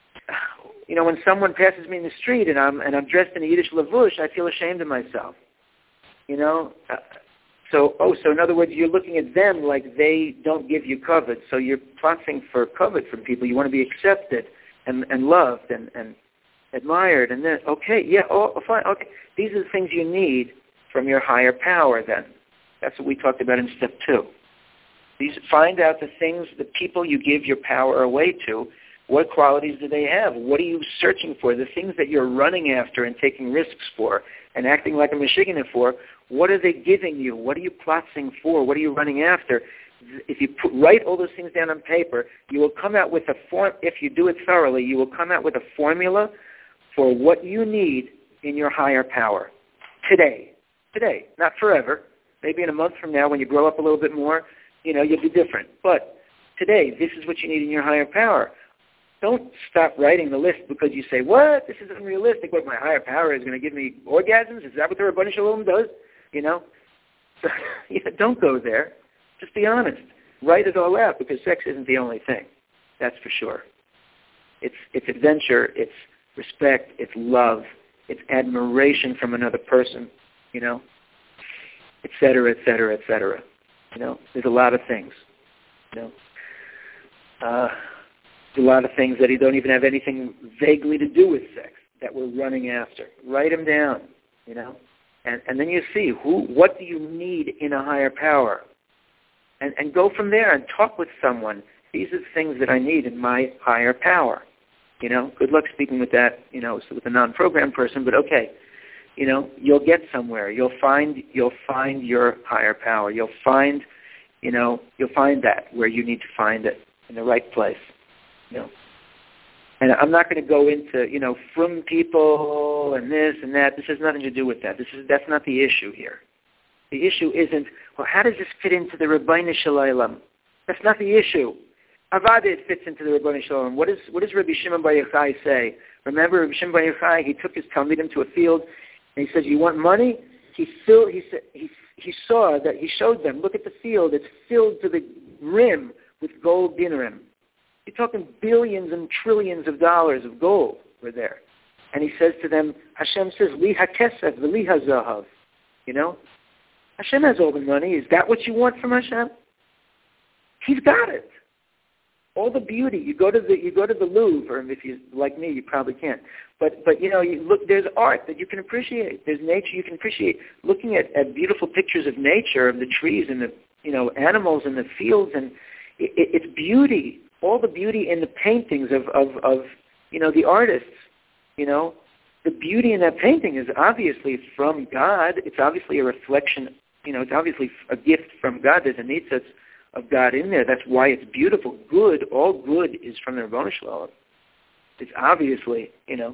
you know, when someone passes me in the street and I'm and I'm dressed in a Yiddish lavush, I feel ashamed of myself, you know. Uh, so, oh, so in other words, you're looking at them like they don't give you covet, so you're plotting for covet from people. You want to be accepted and, and loved and, and admired, and then, okay, yeah, oh, fine, okay. These are the things you need from your higher power then. That's what we talked about in step two. These, find out the things, the people you give your power away to, what qualities do they have? What are you searching for? The things that you're running after and taking risks for and acting like a Michiganer for, what are they giving you? What are you plotting for? What are you running after? If you put, write all those things down on paper, you will come out with a form. If you do it thoroughly, you will come out with a formula for what you need in your higher power today. Today, not forever. Maybe in a month from now, when you grow up a little bit more, you know, you'll be different. But today, this is what you need in your higher power. Don't stop writing the list because you say, what? This is unrealistic. What, my higher power is going to give me orgasms? Is that what the Rabbanu Shalom does? You know? So, yeah, don't go there. Just be honest. Write it all out, because sex isn't the only thing. That's for sure. It's it's adventure. It's respect. It's love. It's admiration from another person, you know, et cetera, et cetera, et cetera. You know, there's a lot of things, you know. Uh, there's a lot of things that don't even have anything vaguely to do with sex that we're running after. Write them down, you know, and, and then you see who, what do you need in a higher power? And, and go from there and talk with someone. These are the things that I need in my higher power. You know, good luck speaking with that, you know, with a non-programmed person, but okay, you know, you'll get somewhere. You'll find, you'll find your higher power. You'll find, you know, you'll find that where you need to find it, in the right place, you know. And I'm not going to go into, you know, from people and this and that. This has nothing to do with that. This is, that's not the issue here. The issue isn't, well, how does this fit into the Rabbeinu Shalom? That's not the issue. Avada, it fits into the Rabbanu Shalom. What, is, what does Rabbi Shimon Bar Yochai say? Remember, Rabbi Shimon Bar Yochai, he took his Talmidim to a field, and he said, you want money? He, filled, he, said, he, he saw that, he showed them, look at the field, it's filled to the rim with gold dinarim. You're talking billions and trillions of dollars of gold were there. And he says to them, Hashem says, Li ha-kesef v'li ha-zahav. You know? Hashem has all the money. Is that what you want from Hashem? He's got it. All the beauty. You go to the you go to the Louvre, or if you like me, you probably can't. But but you know, you look. There's art that you can appreciate. There's nature you can appreciate. Looking at, at beautiful pictures of nature, of the trees and the you know animals and the fields, and it, it, it's beauty. All the beauty in the paintings of, of of you know the artists. You know, the beauty in that painting is obviously from God. It's obviously a reflection. You know, it's obviously a gift from God. There's a nitzatz of God in there. That's why it's beautiful. Good, all good is from the Rabbanu Shalom. It's obviously, you know,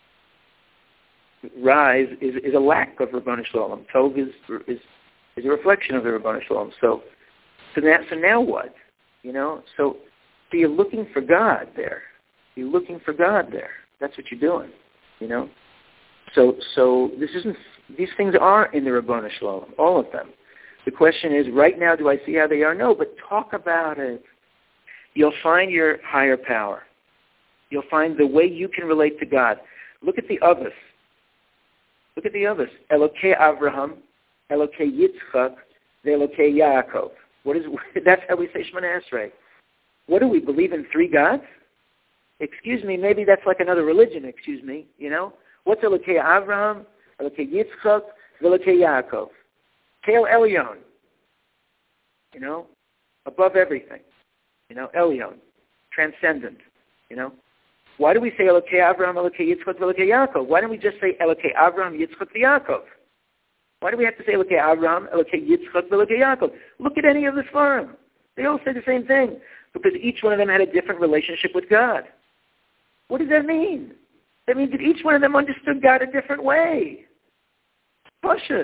rise is, is a lack of Rabbanu Shalom. Tov is, is is a reflection of the Rabbanu Shalom. So, so now, so now what? You know, so, so you're looking for God there. You're looking for God there. That's what you're doing. You know, so so this isn't. These things are in the Rabbanu Shalom, all of them. The question is, right now, do I see how they are? No, but talk about it. You'll find your higher power. You'll find the way you can relate to God. Look at the others. Look at the others. Elokei Avraham, Elokei Yitzchak, Velokei Yaakov. What is, that's how we say Shemona Esrei. What do we believe in? Three gods? Excuse me, maybe that's like another religion, excuse me, you know? What's Elokei Avraham, Elokei Yitzchak, Velokei Yaakov? Keil Elyon, you know? Above everything, you know? Elyon, transcendent, you know? Why do we say Elokei Avraham, Elokei Yitzchak, Velokei Yaakov? Why don't we just say Elokei Avraham, Yitzchak, Yaakov? Why do we have to say Elokei Avraham, Elokei Yitzchak, Velokei Yaakov? Look at any of the Sfarim. They all say the same thing because each one of them had a different relationship with God. What does that mean? That means that each one of them understood God a different way. Pashut.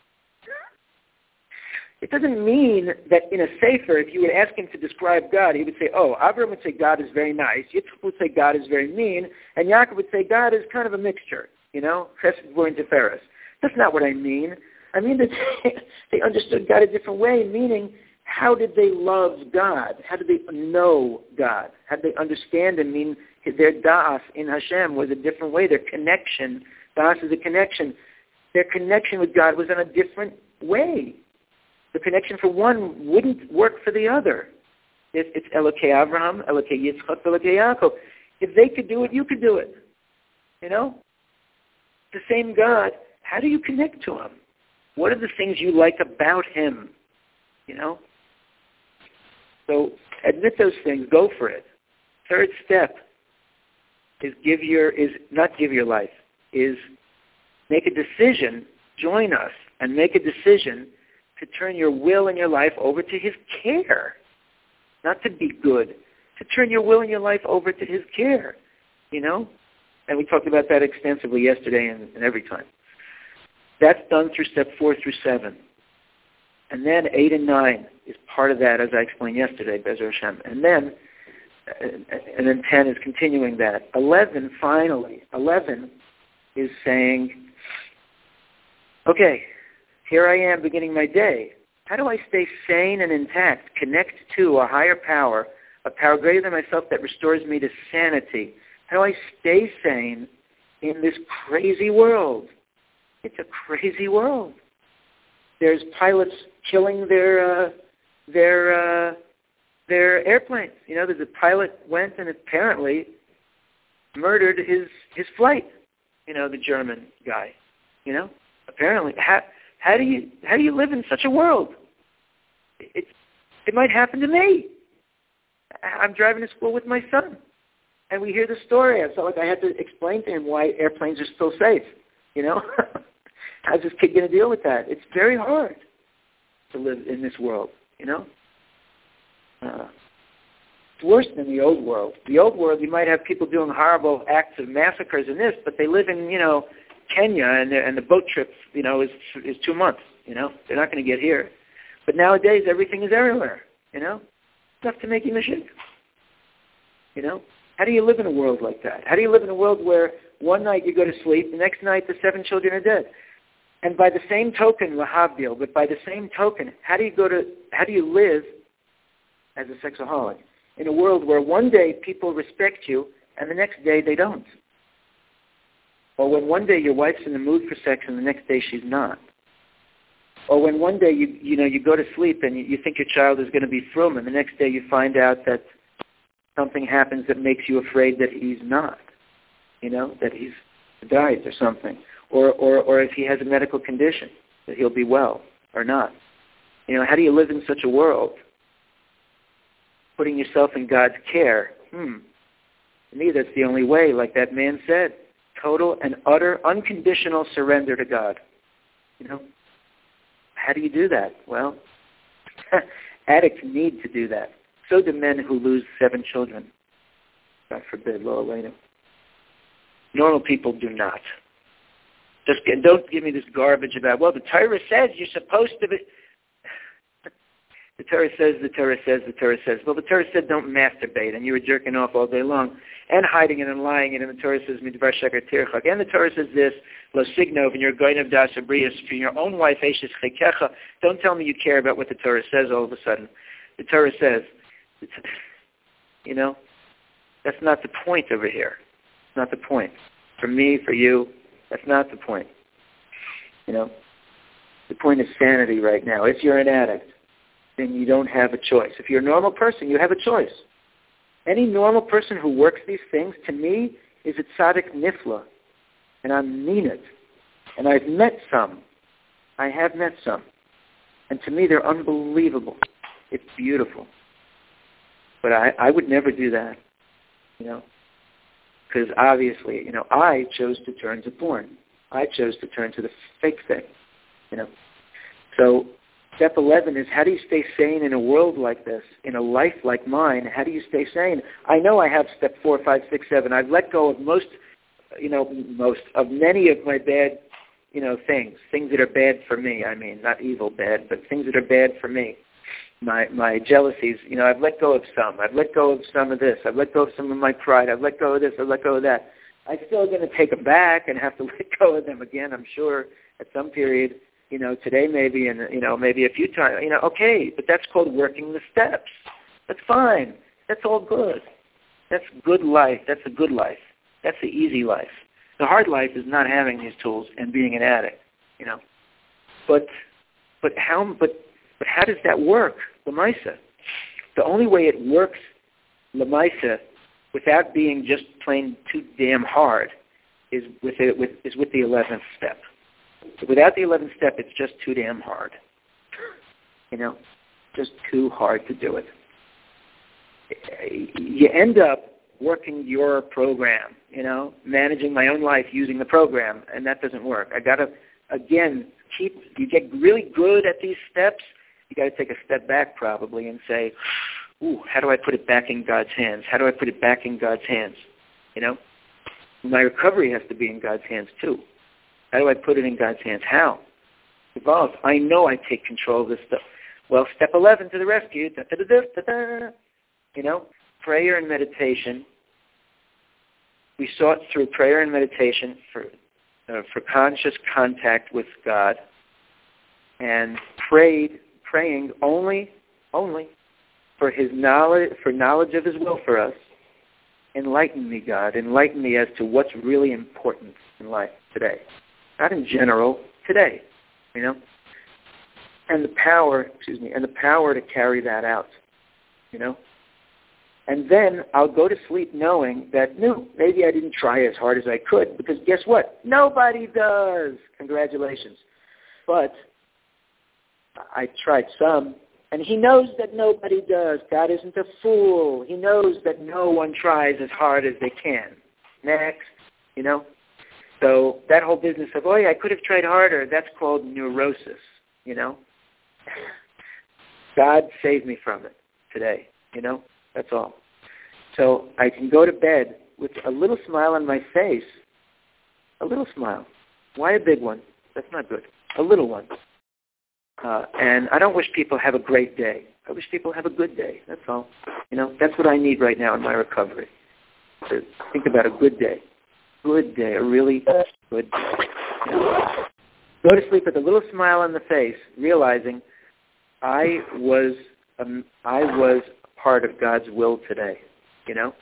It doesn't mean that in a Sefer, if you would ask him to describe God, he would say, oh, Avraham would say God is very nice, Yitzchak would say God is very mean, and Yaakov would say God is kind of a mixture, you know, Chesed Gvur and Tiferes. That's not what I mean. I mean that they understood God a different way, meaning how did they love God? How did they know God? How did they understand Him? I mean, their da'as in Hashem was a different way. Their connection, da'as is a connection. Their connection with God was in a different way. The connection for one wouldn't work for the other. If it's Elokei Avraham, Elokei Yitzchak, Elokei Yaakov. If they could do it, you could do it. You know? The same God. How do you connect to Him? What are the things you like about Him? You know? So admit those things. Go for it. Third step is give your is not give your life. Is make a decision. Join us and make a decision to turn your will and your life over to His care. Not to be good. To turn your will and your life over to His care. You know? And we talked about that extensively yesterday and, and every time. That's done through step four through seven. And then eight and nine is part of that, as I explained yesterday, Be'ezer Hashem. And then, and then ten is continuing that. Eleven, finally, eleven is saying, okay, here I am beginning my day. How do I stay sane and intact, connect to a higher power, a power greater than myself that restores me to sanity? How do I stay sane in this crazy world? It's a crazy world. There's pilots killing their uh, their uh, their airplanes. You know, there's a pilot went and apparently murdered his his flight. You know, the German guy. You know, apparently. How how do you how do you live in such a world? It it might happen to me. I'm driving to school with my son, and we hear the story. I felt like I had to explain to him why airplanes are still safe. You know. How's this kid going to deal with that? It's very hard to live in this world, you know? Uh, it's worse than the old world. The old world, you might have people doing horrible acts of massacres and this, but they live in, you know, Kenya, and, and the boat trip, you know, is is two months, you know? They're not going to get here. But nowadays, everything is everywhere, you know? Enough to make you mashik. You know? How do you live in a world like that? How do you live in a world where one night you go to sleep, the next night the seven children are dead? And by the same token, lahavdil, but by the same token, how do you go to, how do you live as a sexaholic in a world where one day people respect you and the next day they don't? Or when one day your wife's in the mood for sex and the next day she's not? Or when one day you you know you go to sleep and you, you think your child is going to be frum and the next day you find out that something happens that makes you afraid that he's not, you know, that he's died or something. Or, or, or if he has a medical condition, that he'll be well or not. You know, how do you live in such a world? Putting yourself in God's care. Hmm. To me, that's the only way, like that man said. Total and utter, unconditional surrender to God. You know? How do you do that? Well, addicts need to do that. So do men who lose seven children. God forbid, lo aleinu. Normal people do not. Just don't give me this garbage about, well, the Torah says you're supposed to be. The Torah says, the Torah says, the Torah says. Well, the Torah said don't masturbate, and you were jerking off all day long, and hiding it and lying it, and the Torah says, midvar sheker tirchak. And the Torah says this, lo signov, and you're going of das abrius, for your own wife, eshes chekecha. Don't tell me you care about what the Torah says all of a sudden. The Torah says, it's, you know, that's not the point over here. It's not the point. For me, for you, that's not the point. You know, the point of sanity right now. If you're an addict, then you don't have a choice. If you're a normal person, you have a choice. Any normal person who works these things, to me, is a tzaddik nifla. And I mean it. And I've met some. I have met some. And to me, they're unbelievable. It's beautiful. But I, I would never do that, you know. Because obviously, you know, I chose to turn to porn. I chose to turn to the fake thing, you know. So step eleven is, how do you stay sane in a world like this, in a life like mine? How do you stay sane? I know I have step four, five, six, seven. I've let go of most, you know, most of many of my bad, you know, things, things that are bad for me. I mean, not evil bad, but things that are bad for me. My my jealousies, you know, I've let go of some. I've let go of some of this. I've let go of some of my pride. I've let go of this. I've let go of that. I'm still going to take them back and have to let go of them again, I'm sure, at some period, you know, today maybe, and, you know, maybe a few times. You know, okay, but that's called working the steps. That's fine. That's all good. That's good life. That's a good life. That's the easy life. The hard life is not having these tools and being an addict, you know. But but how but but how does that work, Lamaisa? The only way it works, Lamaisa, without being just plain too damn hard, is with it with is with the eleventh step. Without the eleventh step, it's just too damn hard. You know, just too hard to do it. You end up working your program, you know, managing my own life using the program, and that doesn't work. I got to, again, keep, you get really good at these steps, you got to take a step back probably and say, ooh, how do I put it back in God's hands? How do I put it back in God's hands? You know? My recovery has to be in God's hands too. How do I put it in God's hands? How? Evolve. I know I take control of this stuff. Well, step eleven to the rescue. Da, da, da, da, da. You know, prayer and meditation. We sought through prayer and meditation for uh, for conscious contact with God, and prayed, praying only, only for His knowledge, for knowledge of His will for us. Enlighten me, God. Enlighten me as to what's really important in life today, not in general. Today, you know, and the power, excuse me, and the power to carry that out, you know. And then I'll go to sleep knowing that, no, maybe I didn't try as hard as I could, because guess what? Nobody does. Congratulations. But I tried some, and He knows that nobody does. God isn't a fool. He knows that no one tries as hard as they can. Next, you know. So that whole business of, oh, yeah, I could have tried harder, that's called neurosis, you know. God saved me from it today, you know. That's all. So I can go to bed with a little smile on my face, a little smile. Why a big one? That's not good. A little one. Uh, and I don't wish people have a great day. I wish people have a good day. That's all. You know, that's what I need right now in my recovery. To think about a good day. Good day, a really good day. You know? Go to sleep with a little smile on the face, realizing I was um, I was part of God's will today, you know?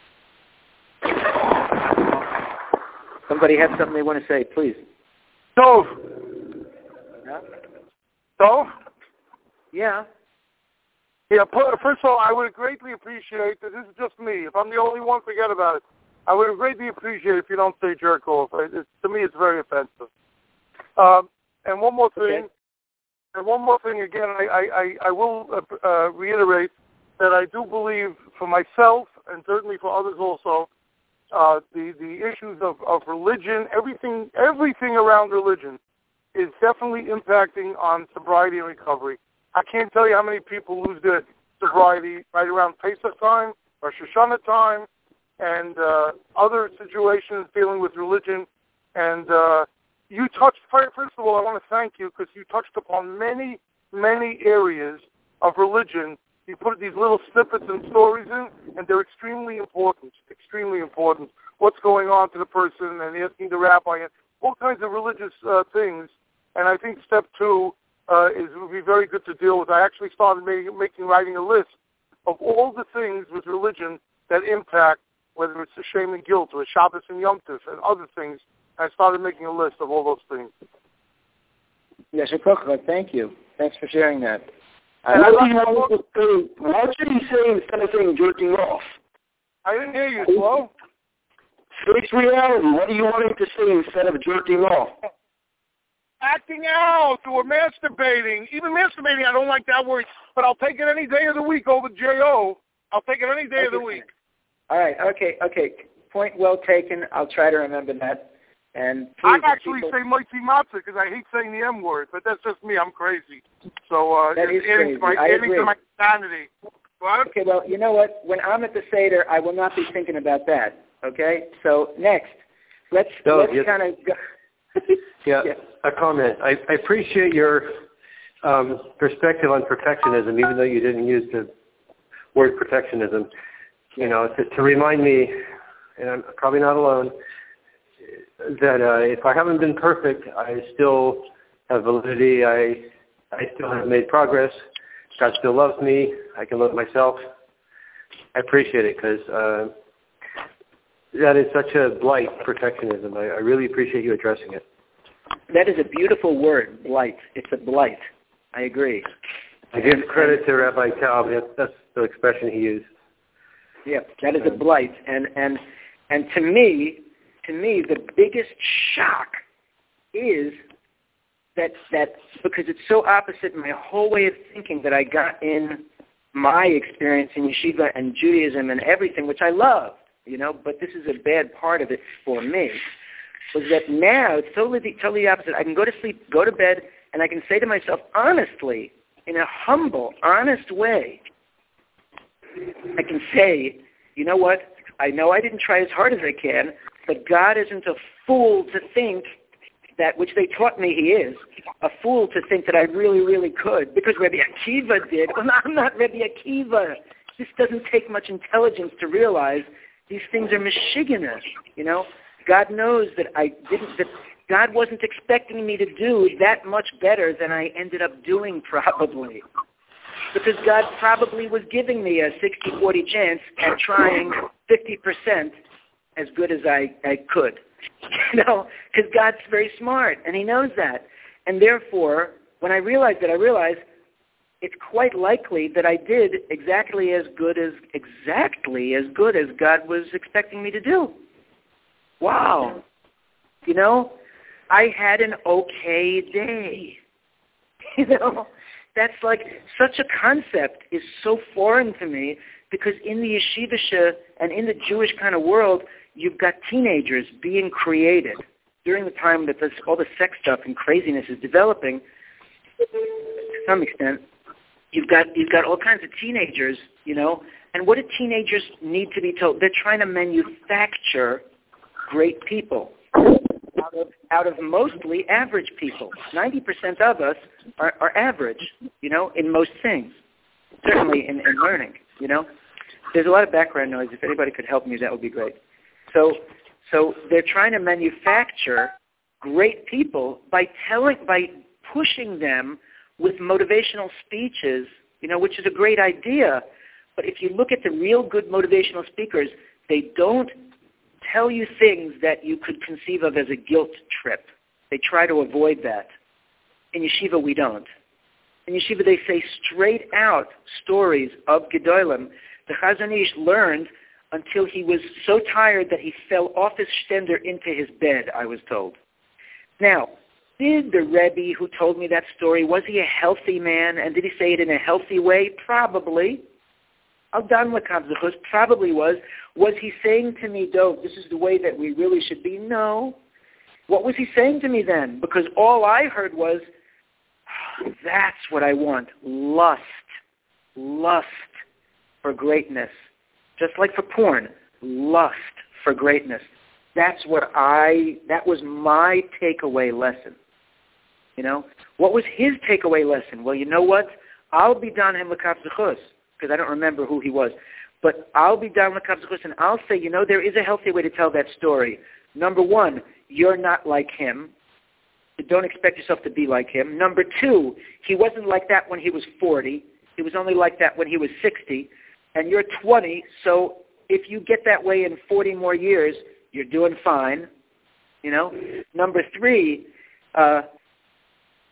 Somebody has something they want to say, please. So, Yeah? so? Yeah. Yeah, first of all, I would greatly appreciate that. This is just me. If I'm the only one, forget about it. I would greatly appreciate if you don't say jerk off. It, to me, it's very offensive. Um, and one more thing, Okay. and one more thing again, I, I, I, I will uh, uh, reiterate that I do believe for myself and certainly for others also, uh, the, the issues of, of religion, everything everything around religion is definitely impacting on sobriety and recovery. I can't tell you how many people lose their sobriety right around Pesach time or Rosh Hashanah time and uh, other situations dealing with religion. And uh, you touched, first of all, I want to thank you because you touched upon many, many areas of religion. You put these little snippets and stories in, and they're extremely important, extremely important. What's going on to the person and asking the rabbi and all kinds of religious uh, things. And I think step two uh, is would be very good to deal with. I actually started making, making writing a list of all the things with religion that impact, whether it's a shame and guilt or a Shabbos and Yom Tov and other things. I started making a list of all those things. Yes, thank you. Thanks for sharing that. Uh, what do you want to say? What should you say instead of saying jerking off? I didn't hear you, Flo. Face reality. What do you want him to say instead of jerking off? Acting out or masturbating. Even masturbating, I don't like that word, but I'll take it any day of the week over J O. I'll take it any day okay. of the week. All right, okay, okay. Point well taken. I'll try to remember that. And I actually people... say moitzi matzah because I hate saying the M word, but that's just me. I'm crazy. So uh, that it's is adding, to my, I adding agree. to my sanity. What? Okay, well, you know what? When I'm at the Seder, I will not be thinking about that. Okay? So next, let's, no, let's yes. kind of go. yeah, yeah, a comment. I, I appreciate your um, perspective on perfectionism, even though you didn't use the word protectionism. You know, to, to remind me, and I'm probably not alone, that uh, if I haven't been perfect, I still have validity. I I still have made progress. God still loves me. I can love myself. I appreciate it because uh, that is such a blight, perfectionism. I, I really appreciate you addressing it. That is a beautiful word, blight. It's a blight. I agree. I give credit to Rabbi Tal. That's the expression he used. Yeah, that is a blight. And and and to me, to me, the biggest shock is that that because it's so opposite my whole way of thinking that I got in my experience in yeshiva and Judaism and everything, which I love, you know, but this is a bad part of it for me, was that now it's totally, totally opposite. I can go to sleep, go to bed, and I can say to myself honestly, in a humble, honest way, I can say, you know what, I know I didn't try as hard as I can, but God isn't a fool to think that, which they taught me he is, a fool to think that I really, really could, because Rabbi Akiva did. Well, I'm not Rabbi Akiva. This doesn't take much intelligence to realize these things are mishiganas, you know. God knows that I didn't, that God wasn't expecting me to do that much better than I ended up doing probably. Because God probably was giving me a sixty forty chance at trying fifty percent as good as I, I could. You know, because God's very smart, and he knows that. And therefore, when I realized that, I realized it's quite likely that I did exactly as good as, exactly as good as God was expecting me to do. Wow. You know, I had an okay day. You know, that's like, such a concept is so foreign to me because in the yeshivisha and in the Jewish kind of world, you've got teenagers being created during the time that this, all the sex stuff and craziness is developing. To some extent, you've got you've got all kinds of teenagers, you know. And what do teenagers need to be told? They're trying to manufacture great people out of out of mostly average people. Ninety percent of us are, are average, you know, in most things. Certainly in, in learning, you know. There's a lot of background noise. If anybody could help me, that would be great. So, so they're trying to manufacture great people by telling, by pushing them with motivational speeches, you know, which is a great idea. But if you look at the real good motivational speakers, they don't tell you things that you could conceive of as a guilt trip. They try to avoid that. In yeshiva, we don't. In yeshiva, they say straight out stories of Gedolim. The Chazon Ish learned until he was so tired that he fell off his stender into his bed, I was told. Now, did the Rebbe who told me that story, was he a healthy man, and did he say it in a healthy way? Probably. Al-Dan L'Kavzuchus probably was. Was he saying to me, Dov, this is the way that we really should be? No. What was he saying to me then? Because all I heard was, oh, that's what I want, lust, lust for greatness. Just like for porn, lust for greatness. That's what I, that was my takeaway lesson. You know, what was his takeaway lesson? Well, you know what? I'll be down him l'kavzuchus, because I don't remember who he was. But I'll be down l'kavzuchus, and I'll say, you know, there is a healthy way to tell that story. Number one, you're not like him. Don't expect yourself to be like him. Number two, he wasn't like that when he was forty. He was only like that when he was sixty. And you're twenty, so if you get that way in forty more years, you're doing fine, you know. Number three, uh,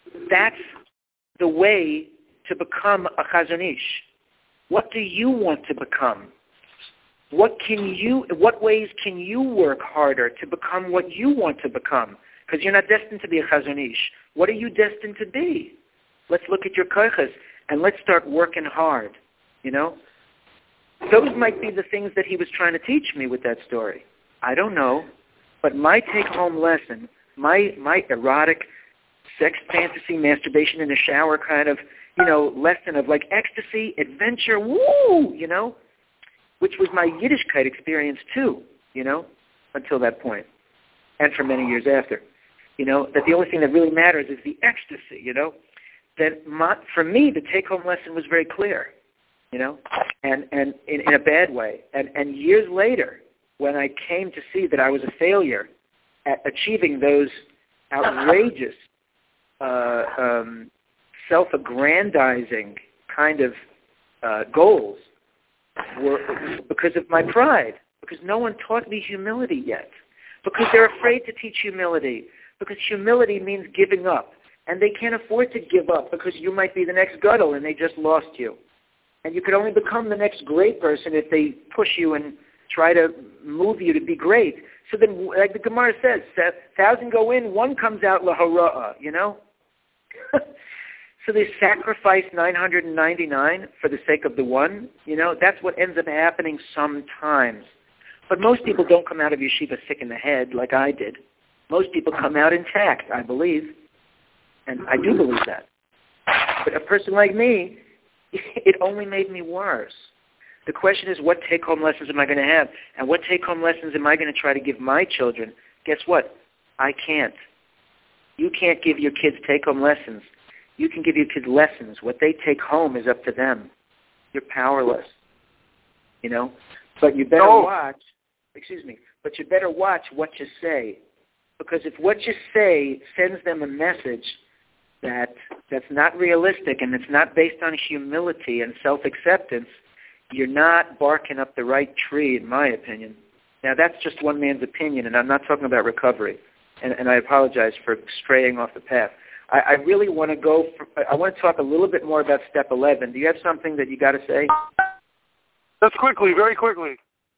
that's the way to become a Chazon Ish. What do you want to become? What can you? What ways can you work harder to become what you want to become? Because you're not destined to be a Chazon Ish. What are you destined to be? Let's look at your koiches and let's start working hard. You know, those might be the things that he was trying to teach me with that story. I don't know, but my take-home lesson, my my erotic, sex fantasy, masturbation in the shower kind of, you know, lesson of like ecstasy, adventure, woo, you know, which was my Yiddishkeit experience too, you know, until that point, and for many years after, you know, that the only thing that really matters is the ecstasy, you know. That my, for me, the take-home lesson was very clear, you know, and, and in, in a bad way. And, and years later, when I came to see that I was a failure at achieving those outrageous, uh, um, self-aggrandizing kind of uh, goals, were because of my pride, because no one taught me humility yet, because they're afraid to teach humility, because humility means giving up, and they can't afford to give up because you might be the next Gadol and they just lost you. And you could only become the next great person if they push you and try to move you to be great. So then, like the Gemara says, a thousand go in, one comes out lahara'ah, you know? So they sacrifice nine hundred ninety-nine for the sake of the one, you know? That's what ends up happening sometimes. But most people don't come out of yeshiva sick in the head like I did. Most people come out intact, I believe. And I do believe that. But a person like me, it only made me worse. The question is, what take-home lessons am I going to have? And what take-home lessons am I going to try to give my children? Guess what? I can't. You can't give your kids take-home lessons. You can give your kids lessons. What they take home is up to them. You're powerless, you know? But you better no. watch, excuse me, but you better watch what you say. Because if what you say sends them a message that that's not realistic and it's not based on humility and self-acceptance, you're not barking up the right tree, in my opinion. Now, that's just one man's opinion, and I'm not talking about recovery. And, and I apologize for straying off the path. I, I really want to go, for, I want to talk a little bit more about step eleven. Do you have something that you got to say? Just quickly, very quickly.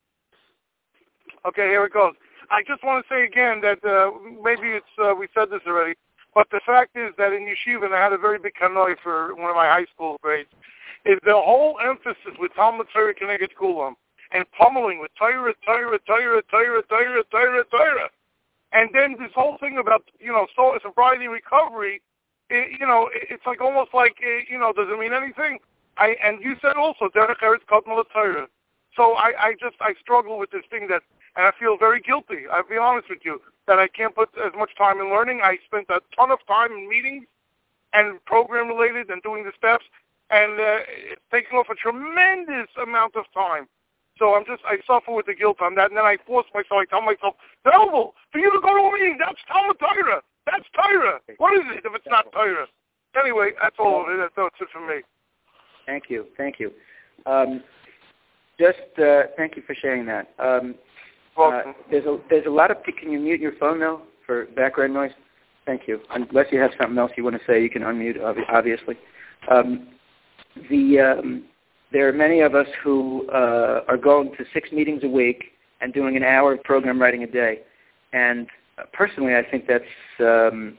Okay, here it goes. I just want to say again that uh, maybe it's uh, we said this already, but the fact is that in yeshiva, and I had a very big kanoi for one of my high school grades, is the whole emphasis with Talmud Torah Keneged Kulam and pummeling with Torah, Torah, Torah, Torah, Torah, Torah, Torah. And then this whole thing about, you know, so, sobriety recovery, it, you know, it, it's like almost like, it, you know, does it mean anything? I And you said also, Derech Eretz Kadmon Torah. So I, I just, I struggle with this thing that, and I feel very guilty, I'll be honest with you, that I can't put as much time in learning. I spent a ton of time in meetings and program-related and doing the steps, and uh, it's taking off a tremendous amount of time. So I'm just, I suffer with the guilt on that, and then I force myself, I tell myself, terrible, for you to go to a meeting, that's Talmud Torah. That's Torah. What is it if it's not Torah? Anyway, that's all of it. That's it for me. Thank you. Thank you. Um, just, uh, thank you for sharing that. Um, uh, there's a there's a lot of, can you mute your phone now for background noise? Thank you. Unless you have something else you want to say, you can unmute, obviously. Um, the... Um, There are many of us who uh, are going to six meetings a week and doing an hour of program writing a day. And uh, personally, I think that's um,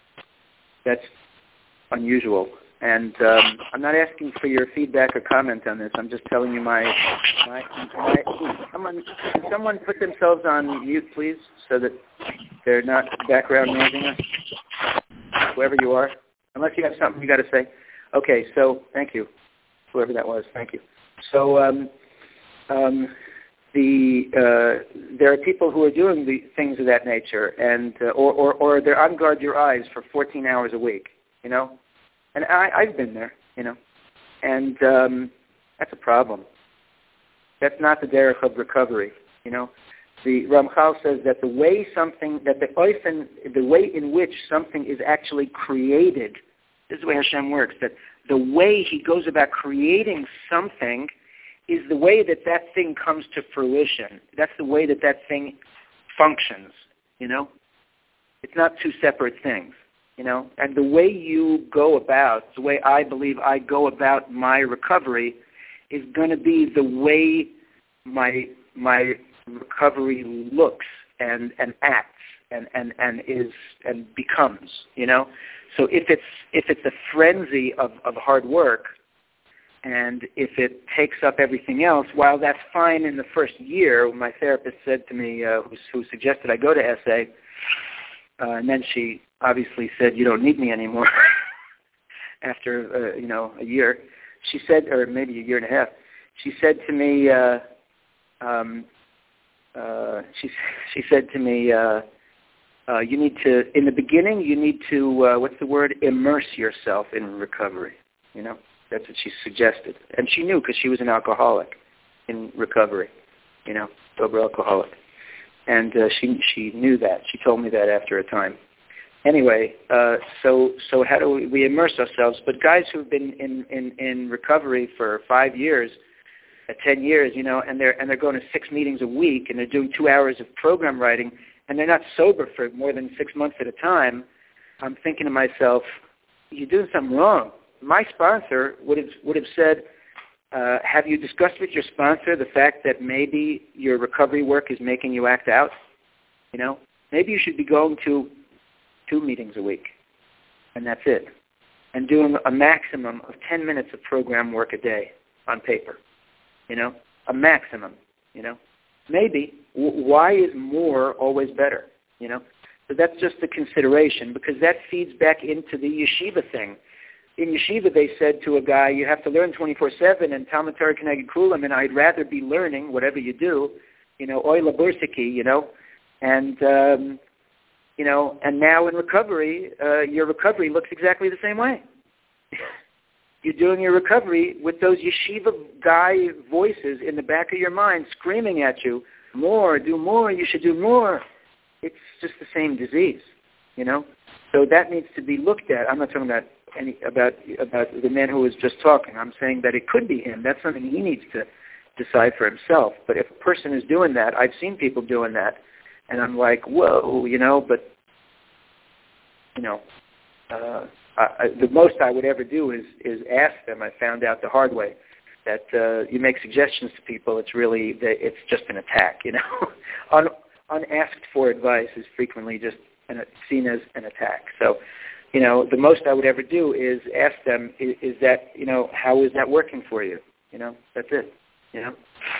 that's unusual. And um, I'm not asking for your feedback or comment on this. I'm just telling you my my. my someone, can someone put themselves on mute, please, so that they're not background noising us. Whoever you are, unless you have something you got to say. Okay. So thank you. Whoever that was, thank you. So um, um, the uh, there are people who are doing the things of that nature, and uh, or, or or they're on guard your eyes for fourteen hours a week, you know. And I, I've been there, you know, and um, that's a problem. That's not the derech of recovery, you know. The Ramchal says that the way something that the oifen, the way in which something is actually created, this is the way Hashem works. That the way He goes about creating something is the way that that thing comes to fruition. That's the way that that thing functions, you know? It's not two separate things. you know. And the way you go about, the way I believe I go about my recovery is going to be the way my my recovery looks and, and acts and, and, and is and becomes, you know. So if it's if it's a frenzy of, of hard work, and if it takes up everything else, while that's fine in the first year, my therapist said to me, uh, who, who suggested I go to S A, uh, and then she obviously said, you don't need me anymore after, uh, you know, a year. She said, or maybe a year and a half, she said to me, uh, um, uh, she, she said to me, uh, uh, you need to, in the beginning, you need to, uh, what's the word, immerse yourself in recovery, you know? That's what she suggested. And she knew because she was an alcoholic in recovery, you know, sober alcoholic. And uh, she she knew that. She told me that after a time. Anyway, uh, so so how do we, we immerse ourselves? But guys who've been in, in, in recovery for five years, uh, ten years, you know, and they're and they're going to six meetings a week, and they're doing two hours of program writing, and they're not sober for more than six months at a time, I'm thinking to myself, you're doing something wrong. My sponsor would have would have said, uh, have you discussed with your sponsor the fact that maybe your recovery work is making you act out? You know, maybe you should be going to two meetings a week, and that's it, and doing a maximum of ten minutes of program work a day on paper. You know, a maximum. You know, maybe. W- why is more always better? You know, so that's just a consideration because that feeds back into the yeshiva thing. In yeshiva, they said to a guy, you have to learn twenty-four seven, and Talmud Torah Keneged Kulam, and I'd rather be learning, whatever you do, you know, oy labursiki, you know, and, um, you know, and now in recovery, uh, your recovery looks exactly the same way. You're doing your recovery with those yeshiva guy voices in the back of your mind screaming at you, more, do more, you should do more. It's just the same disease, you know. So that needs to be looked at. I'm not talking about any about about the man who was just talking. I'm saying that it could be him. That's something he needs to decide for himself. But if a person is doing that, I've seen people doing that, and I'm like, whoa, you know. But you know, uh, I, I, the most I would ever do is is ask them. I found out the hard way that uh, you make suggestions to people. It's really that it's just an attack. You know, Un, unasked for advice is frequently just an, seen as an attack. So. You know, the most I would ever do is ask them, is, is that, you know, how is that working for you? You know, that's it, you know.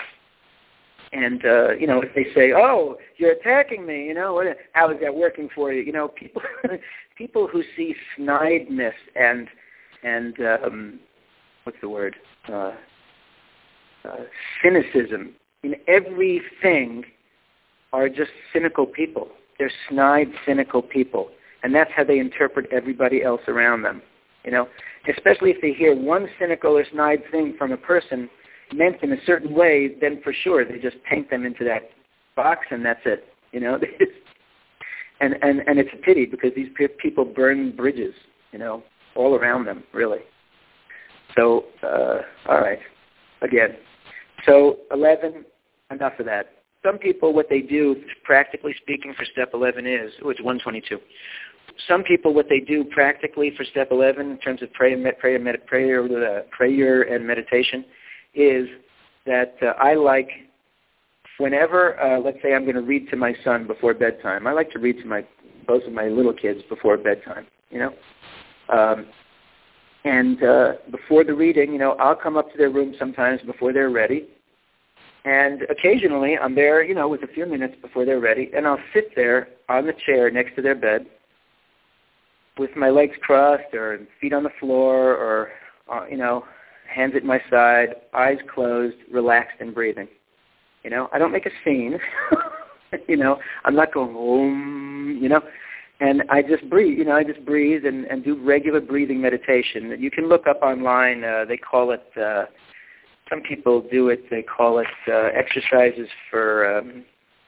And, uh, you know, if they say, oh, you're attacking me, you know, what, how is that working for you? You know, people people who see snideness and, and um, what's the word, uh, uh, cynicism in everything are just cynical people. They're snide, cynical people. And that's how they interpret everybody else around them, you know, especially if they hear one cynical or snide thing from a person meant in a certain way, then for sure they just paint them into that box and that's it, you know. and, and, and it's a pity because these people burn bridges, you know, all around them, really. So, uh, all right, again. So eleven, enough of that. Some people, what they do, practically speaking, for step eleven is, oh, it's one twenty-two. Some people, what they do practically for step eleven in terms of prayer, prayer, med- prayer, uh, prayer and meditation is that uh, I like, whenever, uh, let's say I'm going to read to my son before bedtime, I like to read to my both of my little kids before bedtime, you know. Um, and uh, before the reading, you know, I'll come up to their room sometimes before they're ready. And occasionally I'm there, you know, with a few minutes before they're ready, and I'll sit there on the chair next to their bed with my legs crossed or feet on the floor or, uh, you know, hands at my side, eyes closed, relaxed and breathing. You know, I don't make a scene. you know, I'm not going, om, you know, and I just breathe, you know, I just breathe and, and do regular breathing meditation. You can look up online, uh, they call it, uh, some people do it, they call it uh, exercises for um,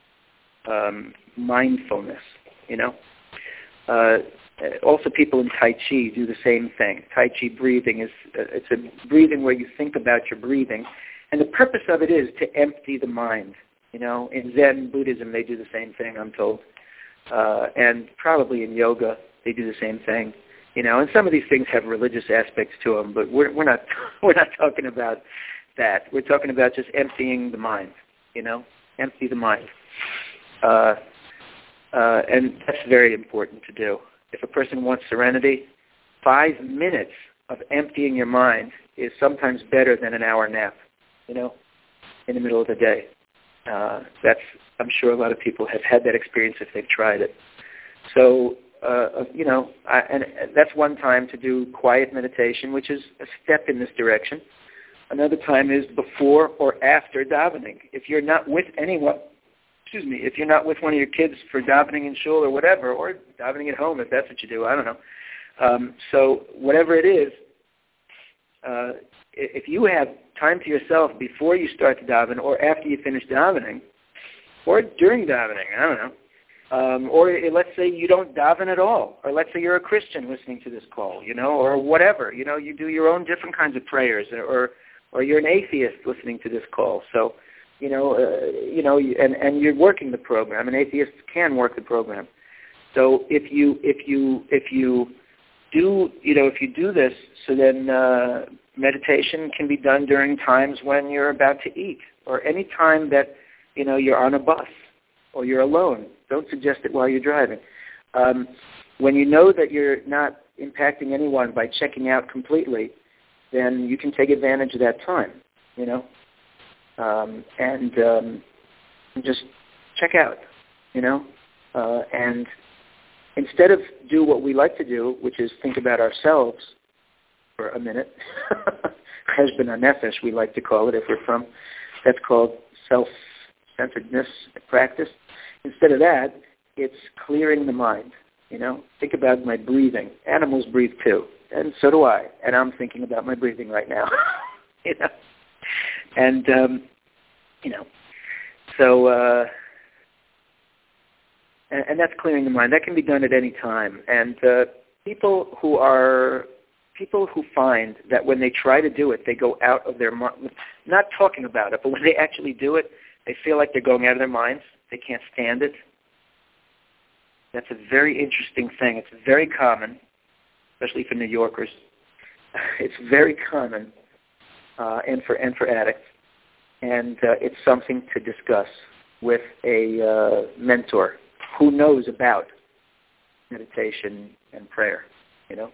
um, mindfulness, you know. Uh, also people in Tai Chi do the same thing. Tai Chi breathing is, uh, it's a breathing where you think about your breathing. And the purpose of it is to empty the mind. You know, in Zen Buddhism they do the same thing, I'm told. Uh, and probably in yoga they do the same thing. You know, and some of these things have religious aspects to them, but we're, we're not we're not talking about that. We're talking about just emptying the mind. You know, empty the mind, uh, uh, and that's very important to do. If a person wants serenity, five minutes of emptying your mind is sometimes better than an hour nap. You know, in the middle of the day. Uh, that's I'm sure a lot of people have had that experience if they've tried it. So. Uh, you know, I, and that's one time to do quiet meditation, which is a step in this direction. Another time is before or after davening. If you're not with anyone, excuse me, if you're not with one of your kids for davening in shul or whatever, or davening at home if that's what you do, I don't know. Um, so whatever it is, uh, if you have time to yourself before you start to daven or after you finish davening, or during davening, I don't know, Um, or let's say you don't daven at all, or let's say you're a Christian listening to this call, you know, or whatever, you know, you do your own different kinds of prayers, or or you're an atheist listening to this call. So, you know, uh, you know, and and you're working the program, and atheists can work the program. So if you if you if you do you know if you do this, so then uh, meditation can be done during times when you're about to eat, or any time that you know you're on a bus or you're alone. Don't suggest it while you're driving. Um, when you know that you're not impacting anyone by checking out completely, then you can take advantage of that time, you know, um, and um, just check out, you know, uh, and instead of do what we like to do, which is think about ourselves for a minute, cheshbon hanefesh, we like to call it if we're from, that's called self-centeredness practice. Instead of that, it's clearing the mind, you know. Think about my breathing. Animals breathe too, and so do I. And I'm thinking about my breathing right now, you know. And, um, you know, so, uh, and, and that's clearing the mind. That can be done at any time. And uh, people who are, people who find that when they try to do it, they go out of their mind, not talking about it, but when they actually do it, they feel like they're going out of their minds. They can't stand it. That's a very interesting thing. It's very common, especially for New Yorkers. It's very common, uh, and for and for addicts. And uh, it's something to discuss with a uh, mentor who knows about meditation and prayer. You know,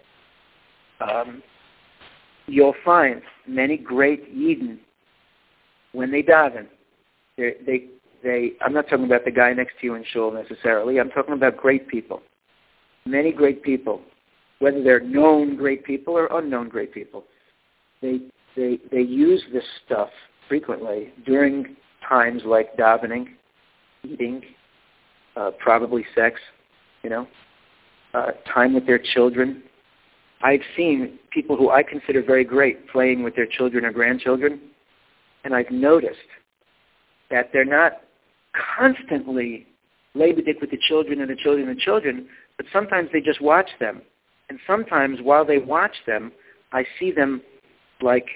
um, you'll find many great Yidden when they daven. They they They, I'm not talking about the guy next to you in shul necessarily. I'm talking about great people. Many great people, whether they're known great people or unknown great people. They they they use this stuff frequently during times like davening, eating, uh, probably sex, you know, uh, time with their children. I've seen people who I consider very great playing with their children or grandchildren, and I've noticed that they're not constantly labedik with the children and the children and the children, but sometimes they just watch them. And sometimes while they watch them, I see them like,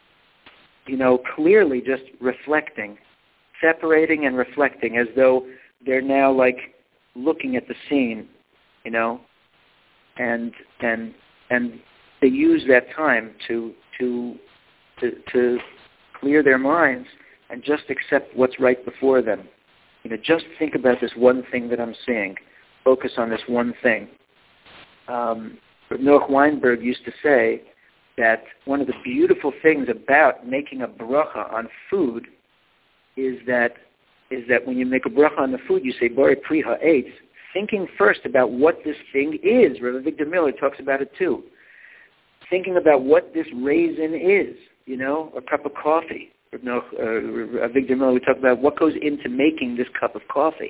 you know, clearly just reflecting, separating and reflecting as though they're now like looking at the scene, you know, and and and they use that time to to to, to clear their minds and just accept what's right before them. You know, just think about this one thing that I'm seeing. Focus on this one thing. Um, Noach Weinberg used to say that one of the beautiful things about making a bracha on food is that is that when you make a bracha on the food, you say Borei Pri Ha'etz, thinking first about what this thing is. Rabbi Victor Miller talks about it too. Thinking about what this raisin is, you know, a cup of coffee. No, uh, Victor Miller, we talk about what goes into making this cup of coffee.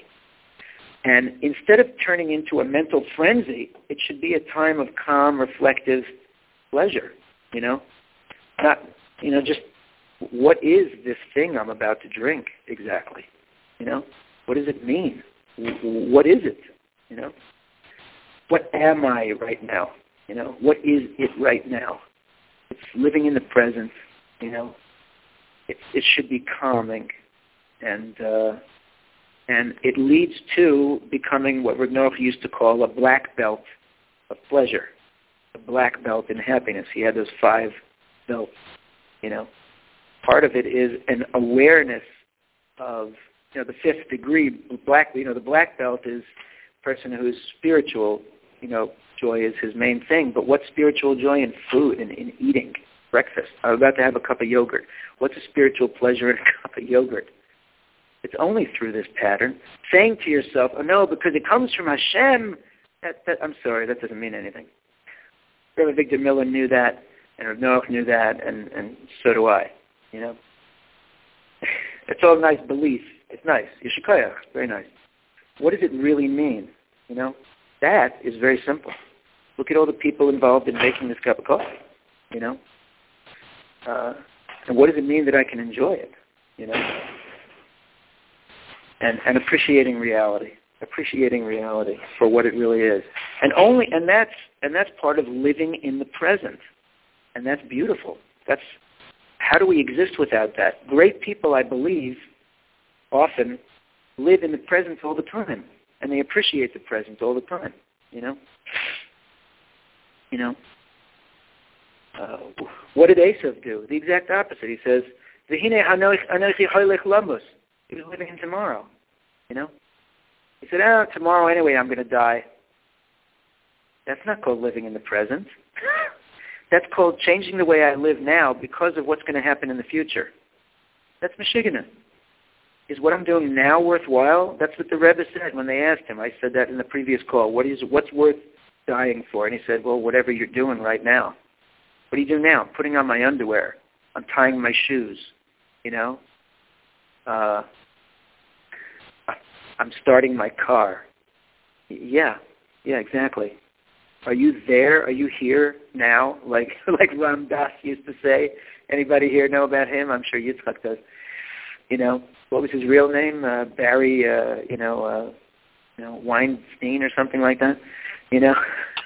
And instead of turning into a mental frenzy, it should be a time of calm, reflective pleasure, you know? Not, you know, just what is this thing I'm about to drink exactly, you know? What does it mean? What is it, you know? What am I right now, you know? What is it right now? It's living in the present, you know? It, it should be calming, and uh, and it leads to becoming what Rav Noach used to call a black belt of pleasure, a black belt in happiness. He had those five belts, you know. Part of it is an awareness of, you know, the fifth degree. Black, you know, the black belt is a person who's spiritual, you know, joy is his main thing. But what's spiritual joy in food and in eating? Breakfast. I'm about to have a cup of yogurt. What's a spiritual pleasure in a cup of yogurt? It's only through this pattern. Saying to yourself, oh no, because it comes from Hashem. That, that, I'm sorry, that doesn't mean anything. Rabbi Victor Miller knew that, and Rav Noach knew that, and, and so do I. You know, it's all nice belief. It's nice. Yeshikoyach, very nice. What does it really mean? You know, that is very simple. Look at all the people involved in making this cup of coffee. You know, uh, and what does it mean that I can enjoy it? You know, and and appreciating reality, appreciating reality for what it really is, and only and that's and that's part of living in the present, and that's beautiful. That's how do we exist without that? Great people, I believe, often live in the present all the time, and they appreciate the present all the time. You know, you know. Uh, what did Esav do? The exact opposite. He says, "V'hine anochi hoylech lamos." He was living in tomorrow. You know, he said, "Oh, tomorrow anyway, I'm going to die." That's not called living in the present. That's called changing the way I live now because of what's going to happen in the future. That's Meshiggana. Is what I'm doing now worthwhile? That's what the Rebbe said when they asked him. I said that in the previous call. What is what's worth dying for? And he said, well, whatever you're doing right now. What do you do now? I'm putting on my underwear. I'm tying my shoes. You know? Uh, I'm starting my car. Yeah. Yeah, exactly. Are you there? Are you here now? Like like Ram Dass used to say. Anybody here know about him? I'm sure Yitzchak does. You know, what was his real name? Uh, Barry, uh, you know, uh, you know, Weinstein or something like that. You know.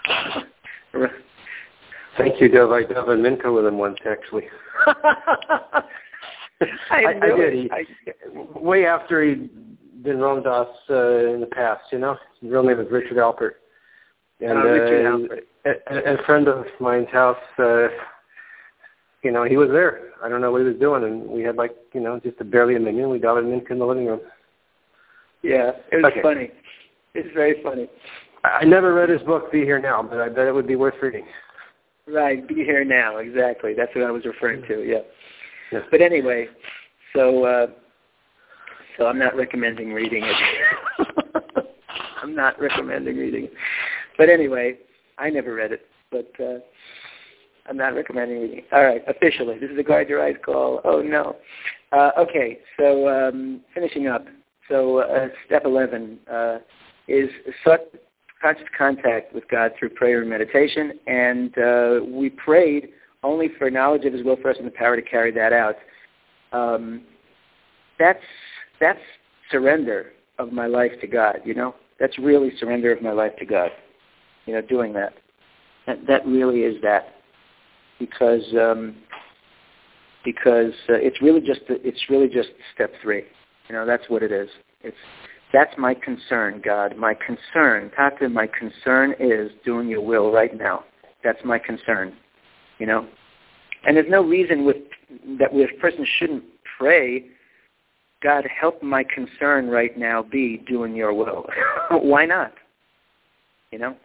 Thank you, Dov. I dove in Minka with him once, actually. I, I, I did. He, I, way after he'd been Ram Dass uh, in the past, you know. His real name is Richard Alpert. And uh, Richard Alpert. Uh, a, a friend of mine's house, uh, you know, he was there. I don't know what he was doing, and we had like, you know, just a barely a minute. We got him in the living room. Yeah, it was okay. funny. It's very funny. I never read his book, Be Here Now, but I bet it would be worth reading. Right, Be Here Now, exactly. That's what I was referring to, yeah. Yes. But anyway, so uh, so I'm not recommending reading it. I'm not recommending reading it. But anyway, I never read it, but uh, I'm not recommending reading it. All right, officially, this is a Guard Your Eyes call. Oh, no. Uh, okay, so um, finishing up. So uh, step eleven uh, is sought conscious contact with God through prayer and meditation, and uh, we prayed only for knowledge of His will for us and the power to carry that out. Um, that's that's surrender of my life to God, you know? That's really surrender of my life to God, you know, doing that. That, that really is that, because um, because uh, it's really just it's really just step three. You know, that's what it is. It's that's my concern, God. My concern, Tata, my concern is doing your will right now. That's my concern, you know. And there's no reason with that with a person shouldn't pray, God, help my concern right now be doing your will. Why not? You know?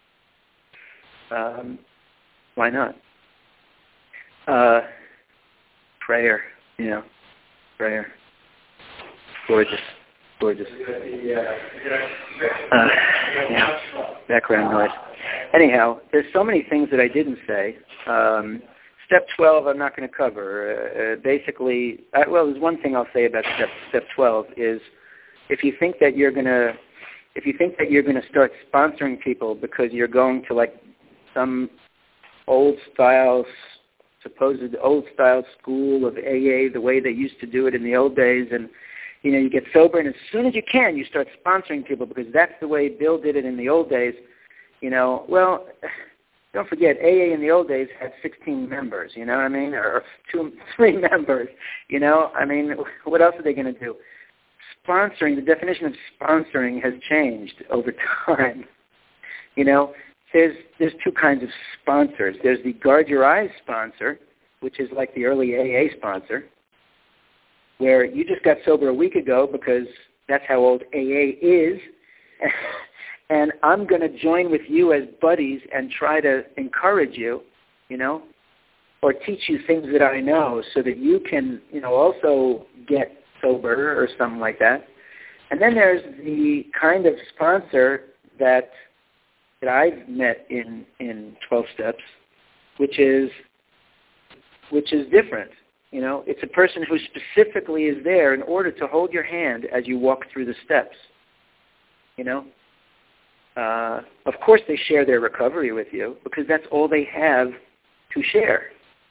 Um, why not? Uh, prayer, you know, prayer. Gorgeous. Gorgeous. Uh, yeah, background noise. Anyhow, there's so many things that I didn't say. Um, step twelve, I'm not going to cover. Uh, basically, uh, well, there's one thing I'll say about step step twelve is if you think that you're going to, if you think that you're going to start sponsoring people because you're going to like some old style, supposed old style school of A A, the way they used to do it in the old days, and you know, you get sober, and as soon as you can, you start sponsoring people because that's the way Bill did it in the old days. You know, well, don't forget, A A in the old days had sixteen members, you know what I mean, or two, three members, you know. I mean, what else are they going to do? Sponsoring, the definition of sponsoring has changed over time. You know, there's there's two kinds of sponsors. There's the Guard Your Eyes sponsor, which is like the early A A sponsor, where you just got sober a week ago because that's how old A A is, and I'm going to join with you as buddies and try to encourage you, you know, or teach you things that I know so that you can, you know, also get sober or something like that. And then there's the kind of sponsor that that I've met in, in twelve steps, which is which is different. You know, it's a person who specifically is there in order to hold your hand as you walk through the steps. You know, uh, of course they share their recovery with you because that's all they have to share.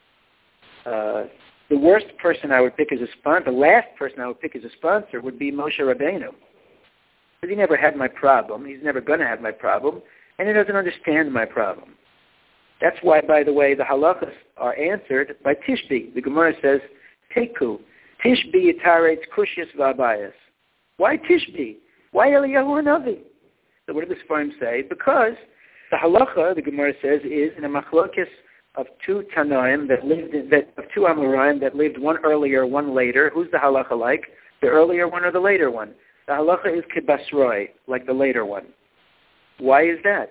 Uh, the worst person I would pick as a sponsor, the last person I would pick as a sponsor would be Moshe Rabbeinu. Because he never had my problem. He's never going to have my problem. And he doesn't understand my problem. That's why, by the way, the halachas are answered by Tishbi. The Gemara says, Teku, Tishbi yitaretz kushyas v'abayas. Why Tishbi? Why Eliyahu Hanavi? So what do the Sfarim say? Because the halacha, the Gemara says, is in a machlokes of two Tanoim that lived in, that of two Amoraim that lived one earlier, one later. Who's the halacha like? The earlier one or the later one? The halacha is kibasroi, like the later one. Why is that?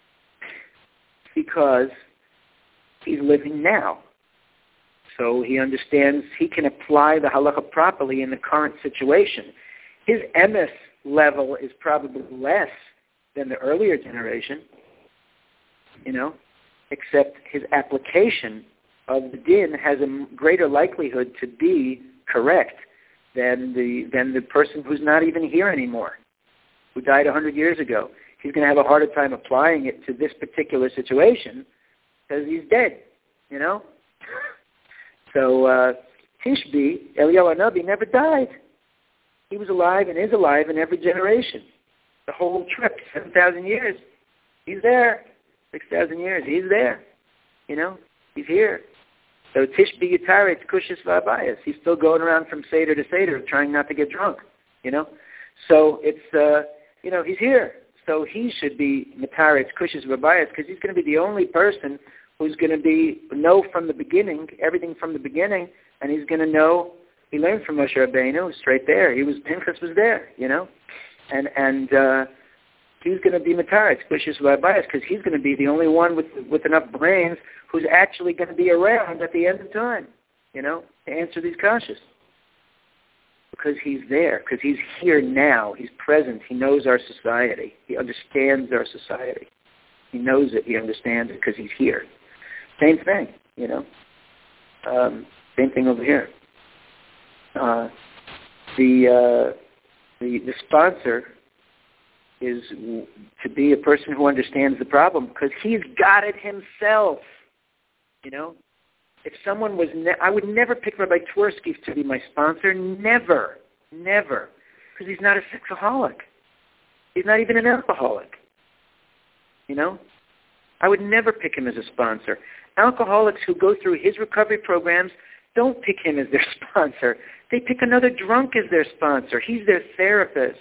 Because he's living now. So he understands he can apply the halacha properly in the current situation. His emes level is probably less than the earlier generation, you know, except his application of the din has a greater likelihood to be correct than the than the person who's not even here anymore, who died one hundred years ago. He's going to have a harder time applying it to this particular situation because he's dead, you know? So uh, Tishbi, Eliyahu Hanavi, never died. He was alive and is alive in every generation. The whole trip, seven thousand years, he's there. six thousand years, he's there. You know, he's here. So Tishbi Yitaretz Kushis V'Abayas. He's still going around from Seder to Seder trying not to get drunk, you know? So it's, uh, you know, he's here. So he should be Mitaretz Kushis V'Abayas because he's going to be the only person who's going to be know from the beginning, everything from the beginning, and he's going to know, he learned from Moshe Rabbeinu straight there. He was, Pinchas was there, you know? And, and, uh, he's going to be Mitaretz Kushis V'Abayas because he's going to be the only one with with enough brains who's actually going to be around at the end of time, you know, to answer these kashas. Because he's there, because he's here now. He's present. He knows our society. He understands our society. He knows it. He understands it because he's here. Same thing, you know. Um, same thing over here. Uh, the, uh, the the sponsor is to be a person who understands the problem because he's got it himself, you know. If someone was, ne- I would never pick Rabbi Twersky to be my sponsor, never, never, because he's not a sexaholic. He's not even an alcoholic, you know. I would never pick him as a sponsor. Alcoholics who go through his recovery programs don't pick him as their sponsor. They pick another drunk as their sponsor. He's their therapist.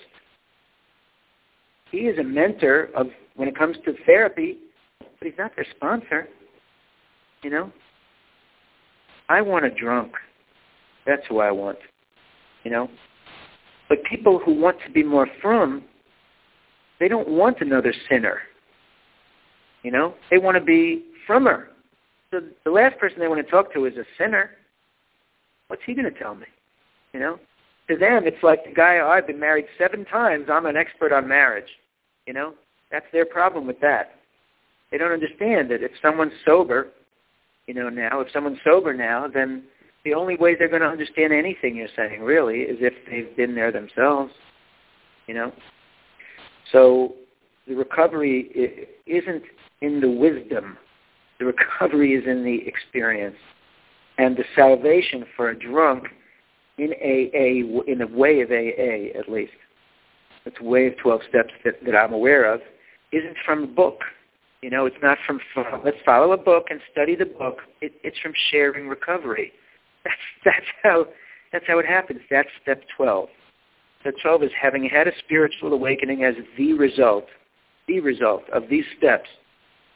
He is a mentor of when it comes to therapy, but he's not their sponsor, you know. I want a drunk. That's who I want, you know. But people who want to be more frum, they don't want another sinner, you know. They want to be frummer. So the last person they want to talk to is a sinner. What's he going to tell me, you know? To them, it's like the guy, oh, I've been married seven times. I'm an expert on marriage, you know. That's their problem with that. They don't understand that if someone's sober, you know, now, if someone's sober now, then the only way they're going to understand anything you're saying, really, is if they've been there themselves, you know. So the recovery isn't in the wisdom. The recovery is in the experience. And the salvation for a drunk, in A A, in a way of A A at least, it's a way of twelve steps that, that I'm aware of, isn't from a book. You know, it's not from, let's follow a book and study the book. It, it's from sharing recovery. That's that's how that's how it happens. That's step twelve. Step twelve is having had a spiritual awakening as the result, the result of these steps.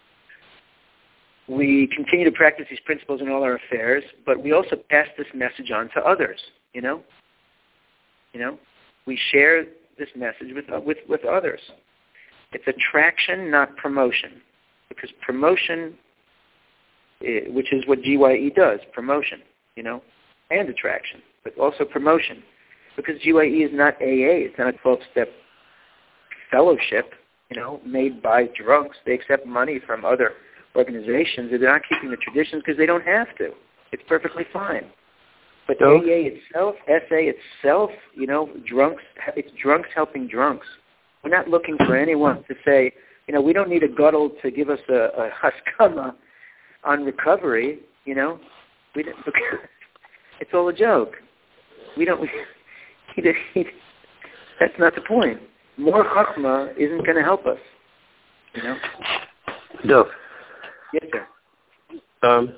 we continue to practice these principles in all our affairs, but we also pass this message on to others, you know? You know? We share this message with, uh, with, with others. It's attraction, not promotion. Because promotion, which is what G Y E does, promotion, you know, and attraction, but also promotion. Because G Y E is not A A, it's not a twelve-step fellowship, you know, made by drunks. They accept money from other organizations, and they're not keeping the traditions because they don't have to. It's perfectly fine. But so, A A itself, S A itself, you know, drunks, it's drunks helping drunks. We're not looking for anyone to say, you know, we don't need a Gadol to give us a, a haskama on recovery, you know. We don't, it's all a joke. We don't, we, he, he, that's not the point. More chachma isn't going to help us, you know. No. Yes, sir. Um,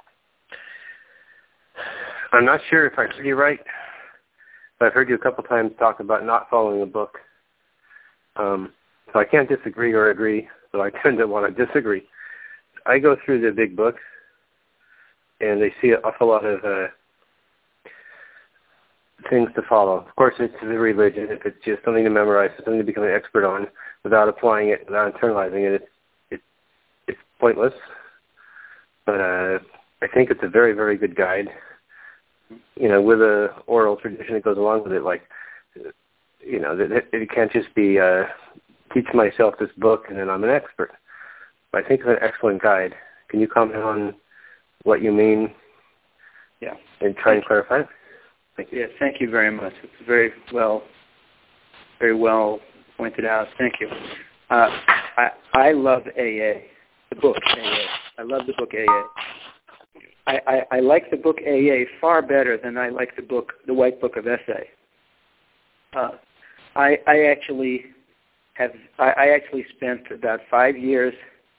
I'm not sure if I heard you right, but I've heard you a couple times talk about not following the book. Um, so I can't disagree or agree, so I tend to want to disagree. I go through the big book, and they see an awful lot of uh, things to follow. Of course, it's the religion. If it's just something to memorize, something to become an expert on, without applying it, without internalizing it, it's it's, it's pointless. But uh, I think it's a very, very good guide. You know, with a oral tradition that goes along with it, like, you know, it, it can't just be uh, teach myself this book and then I'm an expert. But I think it's an excellent guide. Can you comment on what you mean? Yeah. And try and clarify it? Thank you. Yes, thank you very much. It's very well, very well pointed out. Thank you. Uh, I I love A A, the book A A. I love the book A A. I, I, I like the book A A far better than I like the book, the White Book of S A. Uh, I I actually have I, I actually spent about five years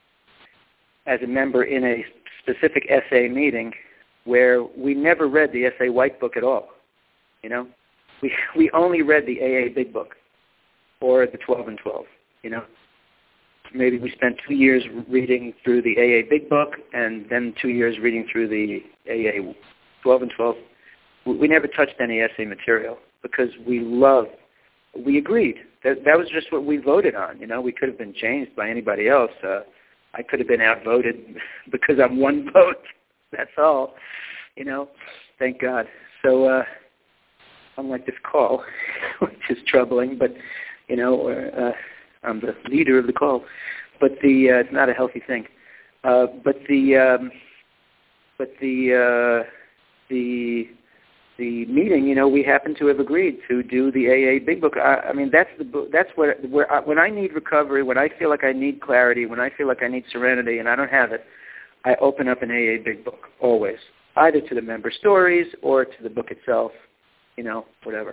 as a member in a specific S A meeting where we never read the S A White Book at all. You know, we we only read the A A Big Book or the twelve and twelve. You know, maybe we spent two years reading through the A A Big Book and then two years reading through the A A twelve and twelve. We never touched any S A material because we loved, we agreed. That that was just what we voted on. You know, we could have been changed by anybody else. Uh, I could have been outvoted because I'm one vote. That's all. You know, thank God. So, uh, unlike this call, which is troubling, but, you know, uh, I'm the leader of the call. But the uh, it's not a healthy thing. Uh, but the um, but the uh, the the meeting, you know, we happen to have agreed to do the A A Big Book. I, I mean, that's the book. That's where where I, when I need recovery, when I feel like I need clarity, when I feel like I need serenity, and I don't have it, I open up an A A Big Book always, either to the member stories or to the book itself. You know, whatever.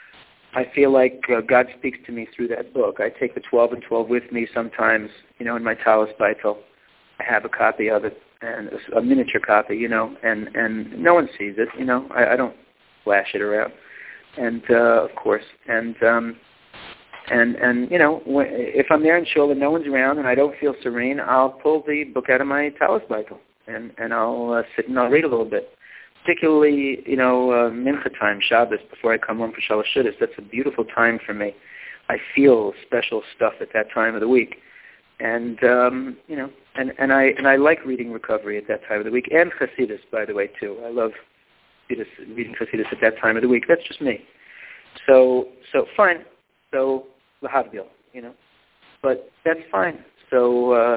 I feel like uh, God speaks to me through that book. I take the twelve and twelve with me sometimes, you know, in my Talis Beitel. I have a copy of it, and a, a miniature copy, you know, and, and no one sees it, you know. I, I don't flash it around, and uh, of course, and um, and and you know, when, if I'm there in shul and no one's around and I don't feel serene, I'll pull the book out of my Talis Beitel, and and I'll uh, sit and I'll read a little bit. Particularly, you know, uh, Mincha time, Shabbos, before I come home for Shalosh Shudas. That's a beautiful time for me. I feel special stuff at that time of the week, and um, you know, and, and I and I like reading recovery at that time of the week, and Chassidus, by the way, too. I love Chassidus, reading Chassidus at that time of the week. That's just me. So, so fine. So lahavdil, you know, but that's fine. So. Uh,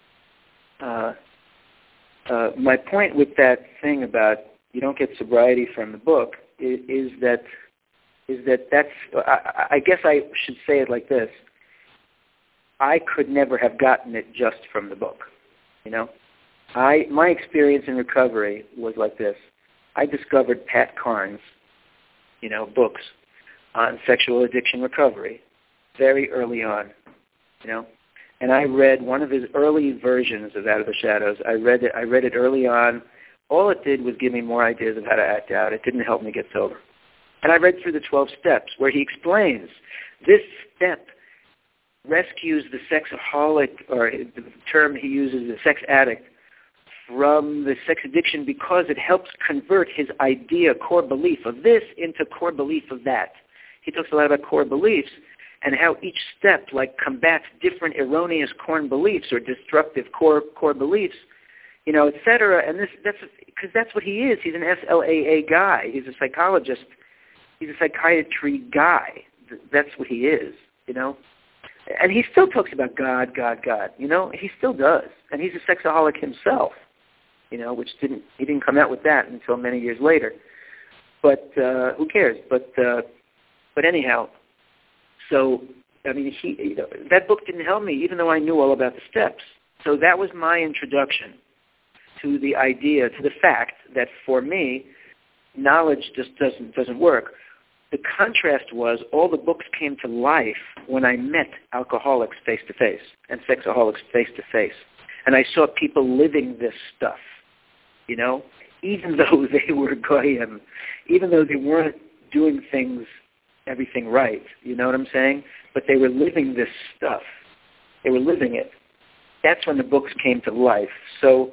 uh, uh, my point with that thing about you don't get sobriety from the book is, is that is that that's I, I guess I should say it like this. I could never have gotten it just from the book, you know. I my experience in recovery was like this. I discovered Pat Carnes, you know, books on sexual addiction recovery very early on, you know. And I read one of his early versions of Out of the Shadows. I read it. I read it early on. All it did was give me more ideas of how to act out. It didn't help me get sober. And I read through the twelve steps where he explains this step rescues the sexaholic, or the term he uses, the sex addict, from the sex addiction because it helps convert his idea, core belief of this into core belief of that. He talks a lot about core beliefs and how each step like combats different erroneous core beliefs or destructive core core beliefs, you know, et cetera. And this that's because that's what he is. He's an S L A A guy. He's a psychologist. He's a psychiatry guy. That's what he is, you know. And he still talks about God, God, God. You know, he still does. And he's a sexaholic himself, you know, which didn't he didn't come out with that until many years later. But uh, who cares? But uh, but anyhow, so I mean, he you know, that book didn't help me, even though I knew all about the steps. So that was my introduction to the idea, to the fact that for me, knowledge just doesn't doesn't work. The contrast was all the books came to life when I met alcoholics face-to-face and sexaholics face-to-face. And I saw people living this stuff, you know, even though they were goyim, even though they weren't doing things, everything right, you know what I'm saying? But they were living this stuff. They were living it. That's when the books came to life. So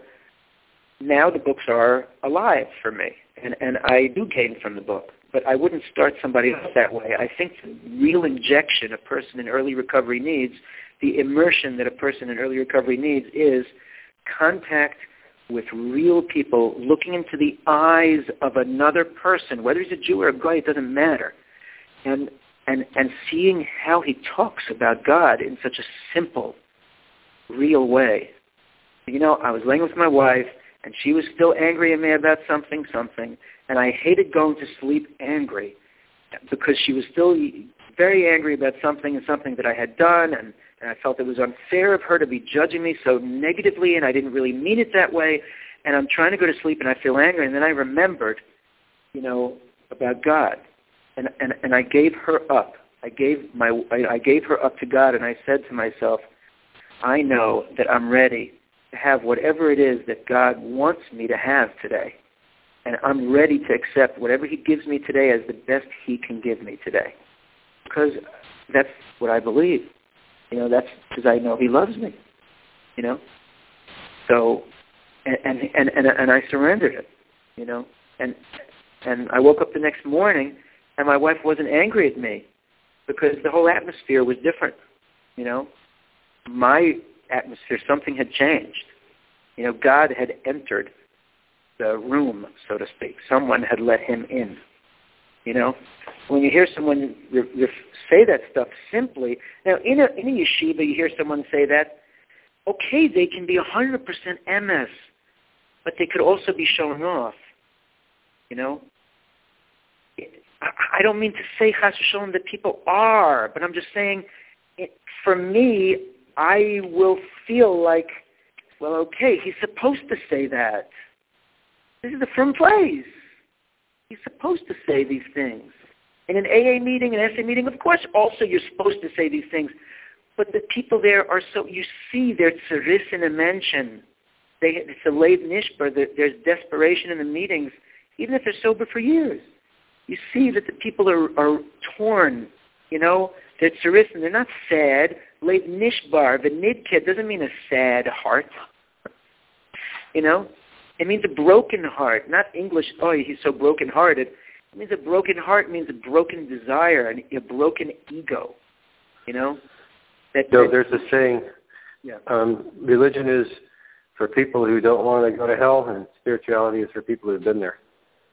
now the books are alive for me, and, and I do gain from the book. But I wouldn't start somebody else that way. I think the real injection a person in early recovery needs, the immersion that a person in early recovery needs is contact with real people, looking into the eyes of another person, whether he's a Jew or a guy, it doesn't matter, and, and, and seeing how he talks about God in such a simple, real way. You know, I was laying with my wife, and she was still angry at me about something, something, and I hated going to sleep angry because she was still very angry about something and something that I had done, and, and I felt it was unfair of her to be judging me so negatively, and I didn't really mean it that way, and I'm trying to go to sleep, and I feel angry, and then I remembered, you know, about God, and, and, and I gave her up. I gave, my, I, I gave her up to God, and I said to myself, I know that I'm ready to have whatever it is that God wants me to have today. And I'm ready to accept whatever he gives me today as the best he can give me today. Because that's what I believe. You know, that's because I know he loves me. You know? So, and, and, and, and, and I surrendered it. You know? And, and I woke up the next morning and my wife wasn't angry at me because the whole atmosphere was different. You know? My atmosphere, something had changed. You know, God had entered the room, so to speak. Someone had let him in. You know, when you hear someone re- re- say that stuff simply, now in a, in a yeshiva you hear someone say that, okay, they can be one hundred percent M S, but they could also be showing off. You know, I, I don't mean to say chas v'sholom that people are, but I'm just saying, it, for me, I will feel like, well, okay, he's supposed to say that. This is a firm place. He's supposed to say these things. In an A A meeting, an S A meeting, of course, also you're supposed to say these things. But the people there are so, you see their tzeris in a mention. They, it's a leib nishbar. There's desperation in the meetings, even if they're sober for years. You see that the people are, are torn, you know. They're tzeris and they're not sad. Leib nishbar, the nidked doesn't mean a sad heart. You know. It means a broken heart, not English, oh, he's so broken-hearted. It means a broken heart means a broken desire, and a broken ego, you know? That, no, that, there's a saying, yeah. um, religion is for people who don't want to go to hell, and spirituality is for people who've been there.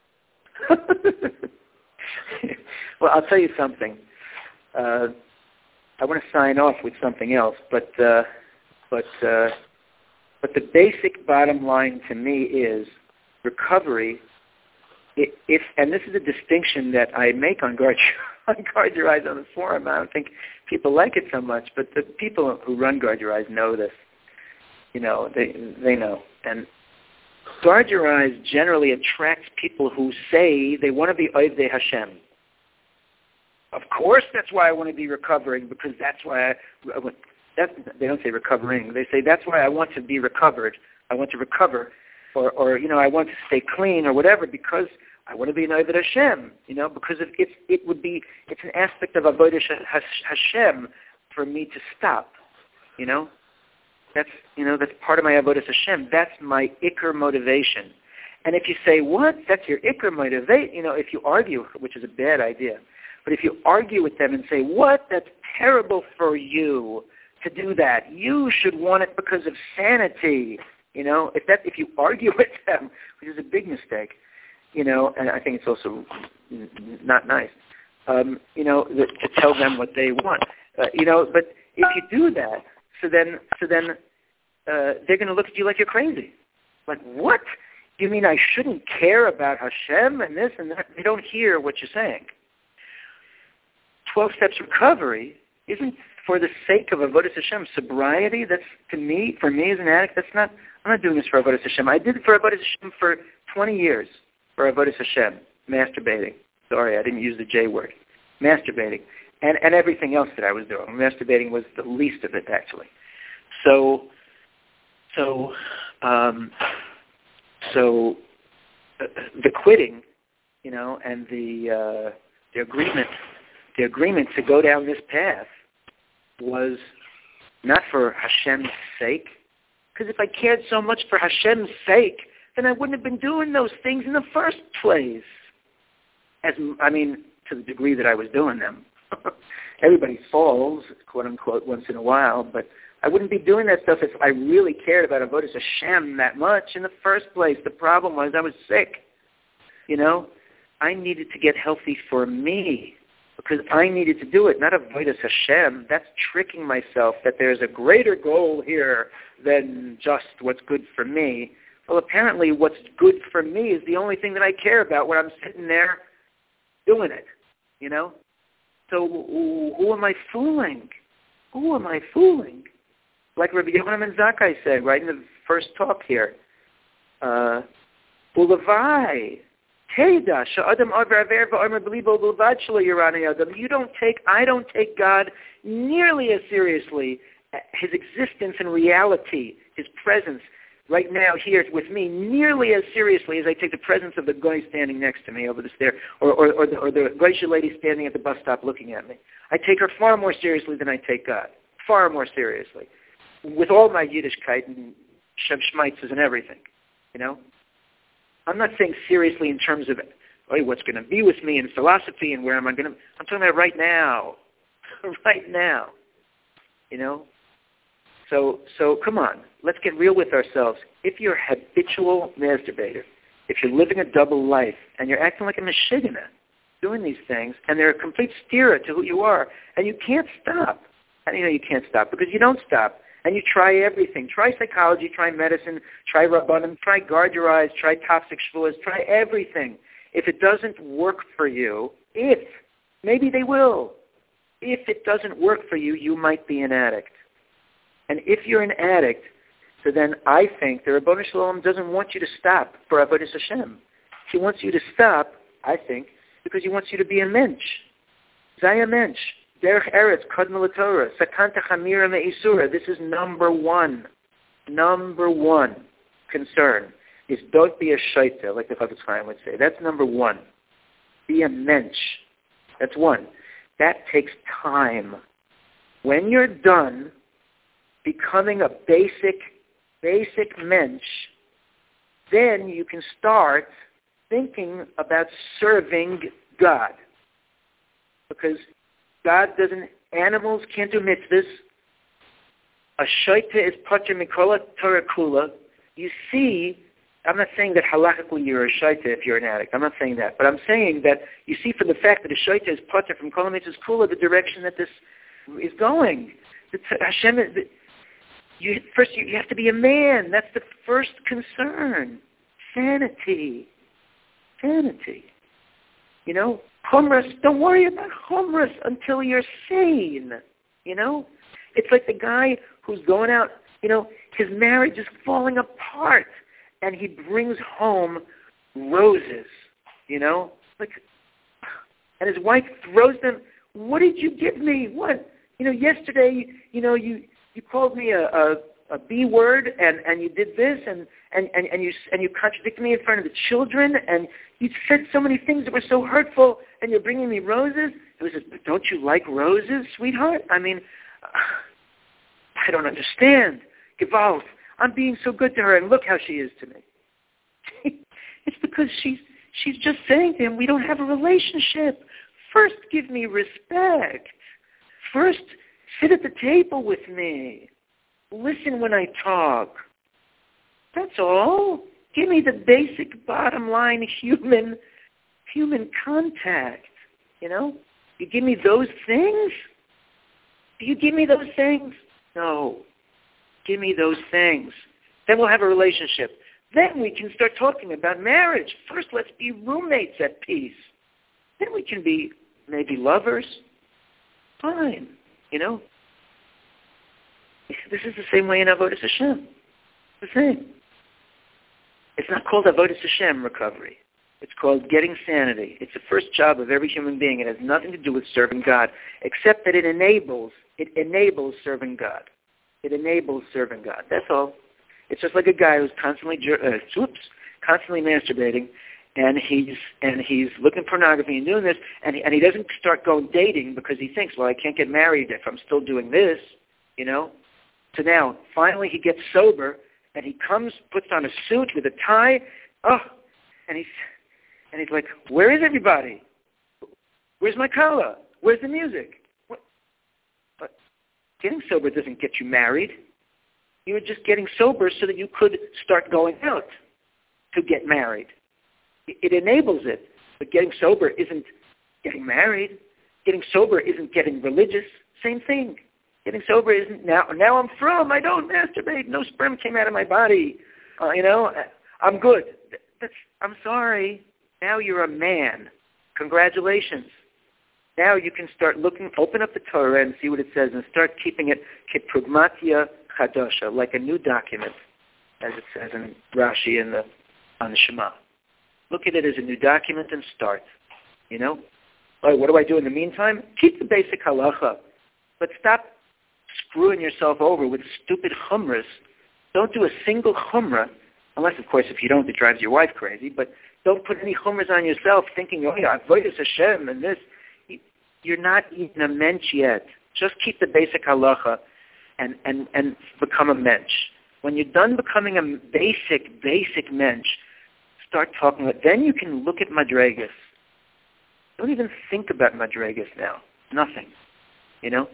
Well, I'll tell you something. Uh, I want to sign off with something else, but... Uh, but uh, But the basic bottom line to me is recovery, if, and this is a distinction that I make on Guard, on Guard Your Eyes on the forum. I don't think people like it so much, but the people who run Guard Your Eyes know this. You know, they they know. And Guard Your Eyes generally attracts people who say they want to be Oivdei Hashem. Of course, that's why I want to be recovering, because that's why I... I That's, they don't say recovering. They say, that's why I want to be recovered. I want to recover. Or, or you know, I want to stay clean or whatever because I want to be an Oivdei Hashem, you know, because it, it, it would be, it's an aspect of Avodah Hashem for me to stop, you know. That's, you know, that's part of my avodas Hashem. That's my ikar motivation. And if you say, what? That's your ikar motivate, you know, if you argue, which is a bad idea, but if you argue with them and say, what? That's terrible for you to do that. You should want it because of sanity. You know, if that if you argue with them, which is a big mistake, you know, and I think it's also not nice, um, you know, the, to tell them what they want. Uh, you know, but if you do that, so then so then uh, they're going to look at you like you're crazy. Like, what? You mean I shouldn't care about Hashem and this and that? They don't hear what you're saying. Twelve Steps Recovery isn't for the sake of avodas Hashem. Sobriety, that's to me, for me as an addict, that's not, I'm not doing this for avodas Hashem. I did it for avodas Hashem for twenty years, for avodas Hashem, masturbating. Sorry, I didn't use the J word. Masturbating. And, and everything else that I was doing. Masturbating was the least of it, actually. So, so, um, so uh, the quitting, you know, and the uh, the agreement, the agreement to go down this path was not for Hashem's sake, because if I cared so much for Hashem's sake, then I wouldn't have been doing those things in the first place. As I mean, to the degree that I was doing them. Everybody falls, quote unquote, once in a while, but I wouldn't be doing that stuff if I really cared about avodas Hashem that much in the first place. The problem was I was sick. You know, I needed to get healthy for me because I needed to do it, not avodas Hashem. That's tricking myself that there's a greater goal here than just what's good for me. Well, apparently what's good for me is the only thing that I care about when I'm sitting there doing it, you know? So who am I fooling? Who am I fooling? Like Rabbi Yochanan Zakkai said right in the first talk here, uh, Ulavai, Teda, Sha'adam Aver Aver V'Omer B'Libo B'Levad Shelo Yirani Adam. You don't take, I don't take God nearly as seriously, His existence and reality, His presence, right now here with me, nearly as seriously as I take the presence of the guy standing next to me over the stair, or, or, or the, or the Geisha lady standing at the bus stop looking at me. I take her far more seriously than I take God, far more seriously, with all my Yiddishkeit and Shem Shmaitzes and everything, you know? I'm not saying seriously in terms of, oh, what's going to be with me in philosophy and where am I going to, I'm talking about right now, right now, you know? So, so come on, let's get real with ourselves. If you're a habitual masturbator, if you're living a double life, and you're acting like a meshigana, doing these things, and they're a complete steer to who you are, and you can't stop. How do you know you can't stop? Because you don't stop, and you try everything. Try psychology, try medicine, try rabbanim, try guard your eyes, try toxic shvuas, try everything. If it doesn't work for you, if, maybe they will. If it doesn't work for you, you might be an addict. And if you're an addict, so then I think the Ribono Shel Olam doesn't want you to stop for avodas Hashem. He wants you to stop, I think, because he wants you to be a mensch. Zaya mensch. Derech Eretz, Kadma L'Torah, Sakanta Chamira Me'isura. This is number one. Number one concern is don't be a shaita, like the Chafetz Chaim would say. That's number one. Be a mensch. That's one. That takes time. When you're done becoming a basic, basic mensch, then you can start thinking about serving God. Because God doesn't, animals can't do mitzvahs. A shaita is pater mikola Torah kula. You see, I'm not saying that halachically you're a shaita if you're an addict. I'm not saying that. But I'm saying that you see from the fact that a shaita is pater from kol mitzvahs kula, the direction that this is going. The, Hashem is... The, You, first, you, you have to be a man. That's the first concern. Sanity. Sanity. You know, chumras, don't worry about chumras until you're sane. You know? It's like the guy who's going out, you know, his marriage is falling apart, and he brings home roses, you know? Like, and his wife throws them, what did you give me? What? You know, yesterday, you know, you... You called me a, a, a B word, and, and you did this, and, and, and, and you and you contradicted me in front of the children, and you said so many things that were so hurtful, and you're bringing me roses. It was, just, don't you like roses, sweetheart? I mean, I don't understand. Gewalt. I'm being so good to her, and look how she is to me. It's because she's she's just saying to him, we don't have a relationship. First, give me respect. First, sit at the table with me. Listen when I talk. That's all. Give me the basic bottom line human human contact. You know? You give me those things? Do you give me those things? No. Give me those things. Then we'll have a relationship. Then we can start talking about marriage. First, let's be roommates at peace. Then we can be maybe lovers. Fine. You know? This is the same way in Avodas Hashem. The same. It's not called Avodas Hashem recovery. It's called getting sanity. It's the first job of every human being. It has nothing to do with serving God, except that it enables, it enables serving God. It enables serving God. That's all. It's just like a guy who's constantly, uh, oops, constantly masturbating, and he's and he's looking pornography and doing this, and he, and he doesn't start going dating because he thinks, well, I can't get married if I'm still doing this, you know. So now, finally, he gets sober, and he comes, puts on a suit with a tie, oh, and he's and he's like, where is everybody? Where's my collar? Where's the music? What? But getting sober doesn't get you married. You were just getting sober so that you could start going out to get married. It enables it. But getting sober isn't getting married. Getting sober isn't getting religious. Same thing. Getting sober isn't now. Now I'm from. I don't masturbate. No sperm came out of my body. Uh, you know, I'm good. That's. I'm sorry. Now you're a man. Congratulations. Now you can start looking. Open up the Torah and see what it says, and start keeping it kiprugmatia chadasha, like a new document, as it says in Rashi and the on the Shema. Look at it as a new document and start. You know. All right, what do I do in the meantime? Keep the basic halacha, but stop screwing yourself over with stupid chumras. Don't do a single chumrah, unless, of course, if you don't, it drives your wife crazy, but don't put any chumras on yourself thinking, oh, yeah, avodas Hashem and this. You're not even a mensch yet. Just keep the basic halacha and, and, and become a mensch. When you're done becoming a basic, basic mensch, start talking about, then you can look at madregas. Don't even think about madregas now. Nothing. You know?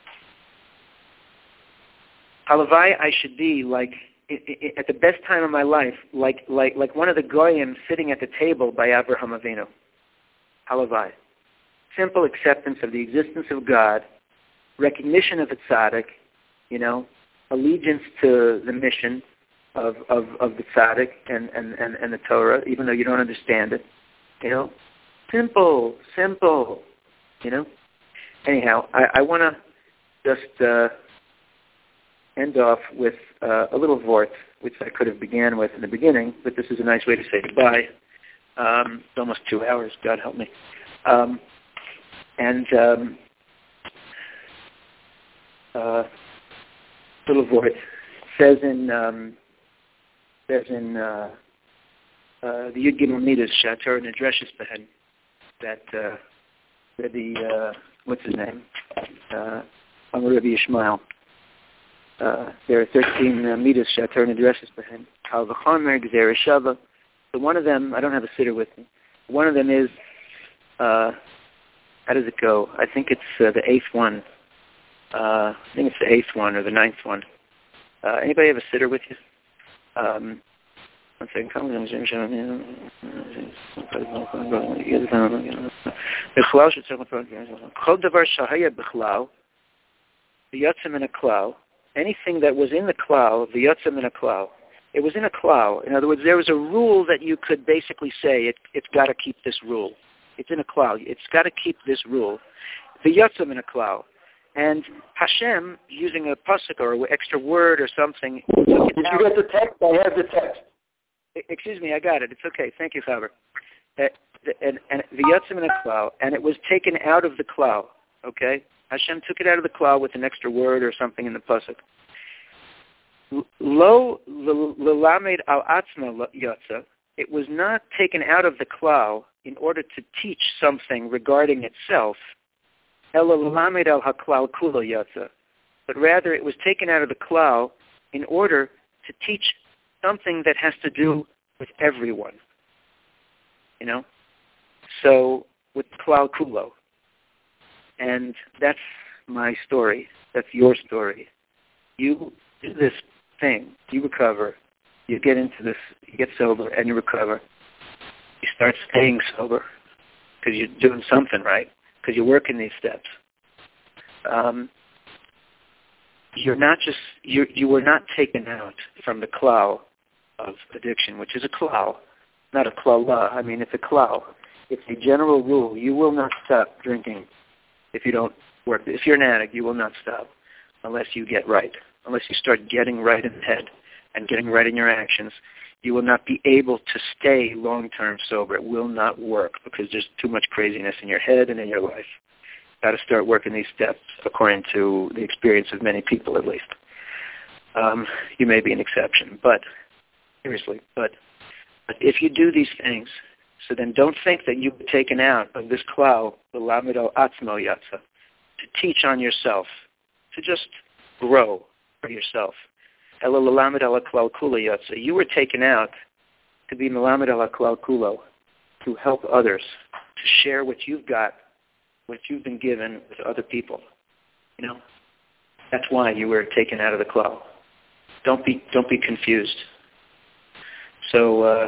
Halavai, I should be like, I, I, at the best time of my life, like like like one of the goyim sitting at the table by Avraham Avinu. Halavai. Simple acceptance of the existence of God, recognition of a tzaddik, you know, allegiance to the mission of, of, of the tzaddik and, and, and, and the Torah, even though you don't understand it. You know? Simple, simple, you know? Anyhow, I, I want to just uh, end off with uh, a little vort, which I could have began with in the beginning, but this is a nice way to say goodbye. Um, it's almost two hours, God help me. Um, and um, uh, little vort says in um, says in uh, uh, the Yud Gimel Midas Shator and Adreshes Behen that uh, that the uh, what's his name? Uh, Amar Rabbi Yishmael. Uh, there are thirteen uh, Midas Shator and Adreshes Behen. Kal v'chomer Gzera Shava. So one of them, I don't have a sitter with me. One of them is. Uh, How does it go? I think it's uh, the eighth one. Uh, I think it's the eighth one or the ninth one. Uh, anybody have a sitter with you? Um, one second. Anything that was in the klal, the yotzim in a klal. It was in a klal. In other words, there was a rule that you could basically say it, it's got to keep this rule. It's in a klal. It's got to keep this rule. The yotzim in a klal. And Hashem, using a pasuk or an extra word or something. Did you get the text? I have the text. Excuse me, I got it. It's okay. Thank you, Chaber. Uh, and, and the yotzim in a klal, and it was taken out of the klal. Okay? Hashem took it out of the klal with an extra word or something in the pasuk. Lo l'lamed al atzma yotza. It was not taken out of the klal in order to teach something regarding itself. Ela l'lamed al haklal kulo yotza. But rather, it was taken out of the klal in order to teach something that has to do with everyone. You know? So, with Klal Kulo. And that's my story. That's your story. You do this thing. You recover. You get into this, you get sober, and you recover. You start staying sober because you're doing something right, because you're working these steps. Um, you're not just, you you were not taken out from the klal of addiction, which is a klal, not a klala. I mean, it's a klal. It's a general rule. You will not stop drinking if you don't work. If you're an addict, you will not stop unless you get right, unless you start getting right in the head and getting right in your actions. You will not be able to stay long-term sober. It will not work because there's too much craziness in your head and in your life. You've got to start working these steps according to the experience of many people, at least. Um, you may be an exception, but seriously, but, but if you do these things, so then don't think that you were taken out of this klal, the lamed al atzmo yatsa, to teach on yourself, to just grow for yourself. Ela l'lamed ala klal kula yatsa. You were taken out to be melamed ala klal kulo, to help others, to share what you've got, what you've been given with other people. You know, that's why you were taken out of the klal. Don't be don't be confused. So uh,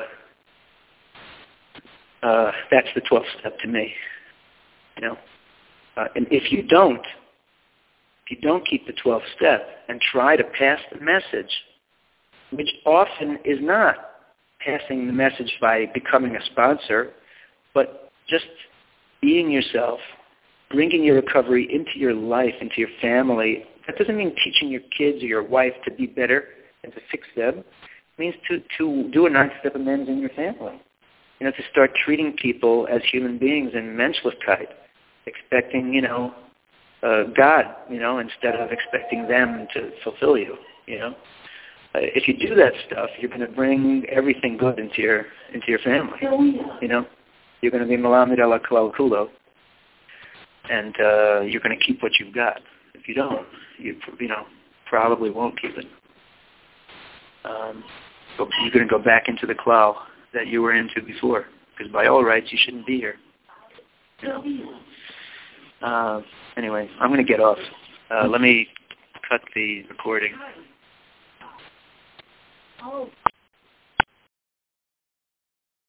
uh, that's the twelfth step to me. You know, uh, and if you don't. If you don't keep the twelfth step and try to pass the message, which often is not passing the message by becoming a sponsor, but just being yourself, bringing your recovery into your life, into your family. That doesn't mean teaching your kids or your wife to be better and to fix them. It means to, to do a nine-step amends in your family. You know, to start treating people as human beings in Menschlichkeit, expecting, you know, Uh, God, you know, instead of expecting them to fulfill you, you know. Uh, if you do that stuff, you're going to bring everything good into your into your family, you know. You're going to be melamed ala klal kulo, and uh, you're going to keep what you've got. If you don't, you you know probably won't keep it. Um, so you're going to go back into the klal that you were into before, because by all rights you shouldn't be here. You know? Uh, anyway, I'm going to get off. Uh, let me cut the recording.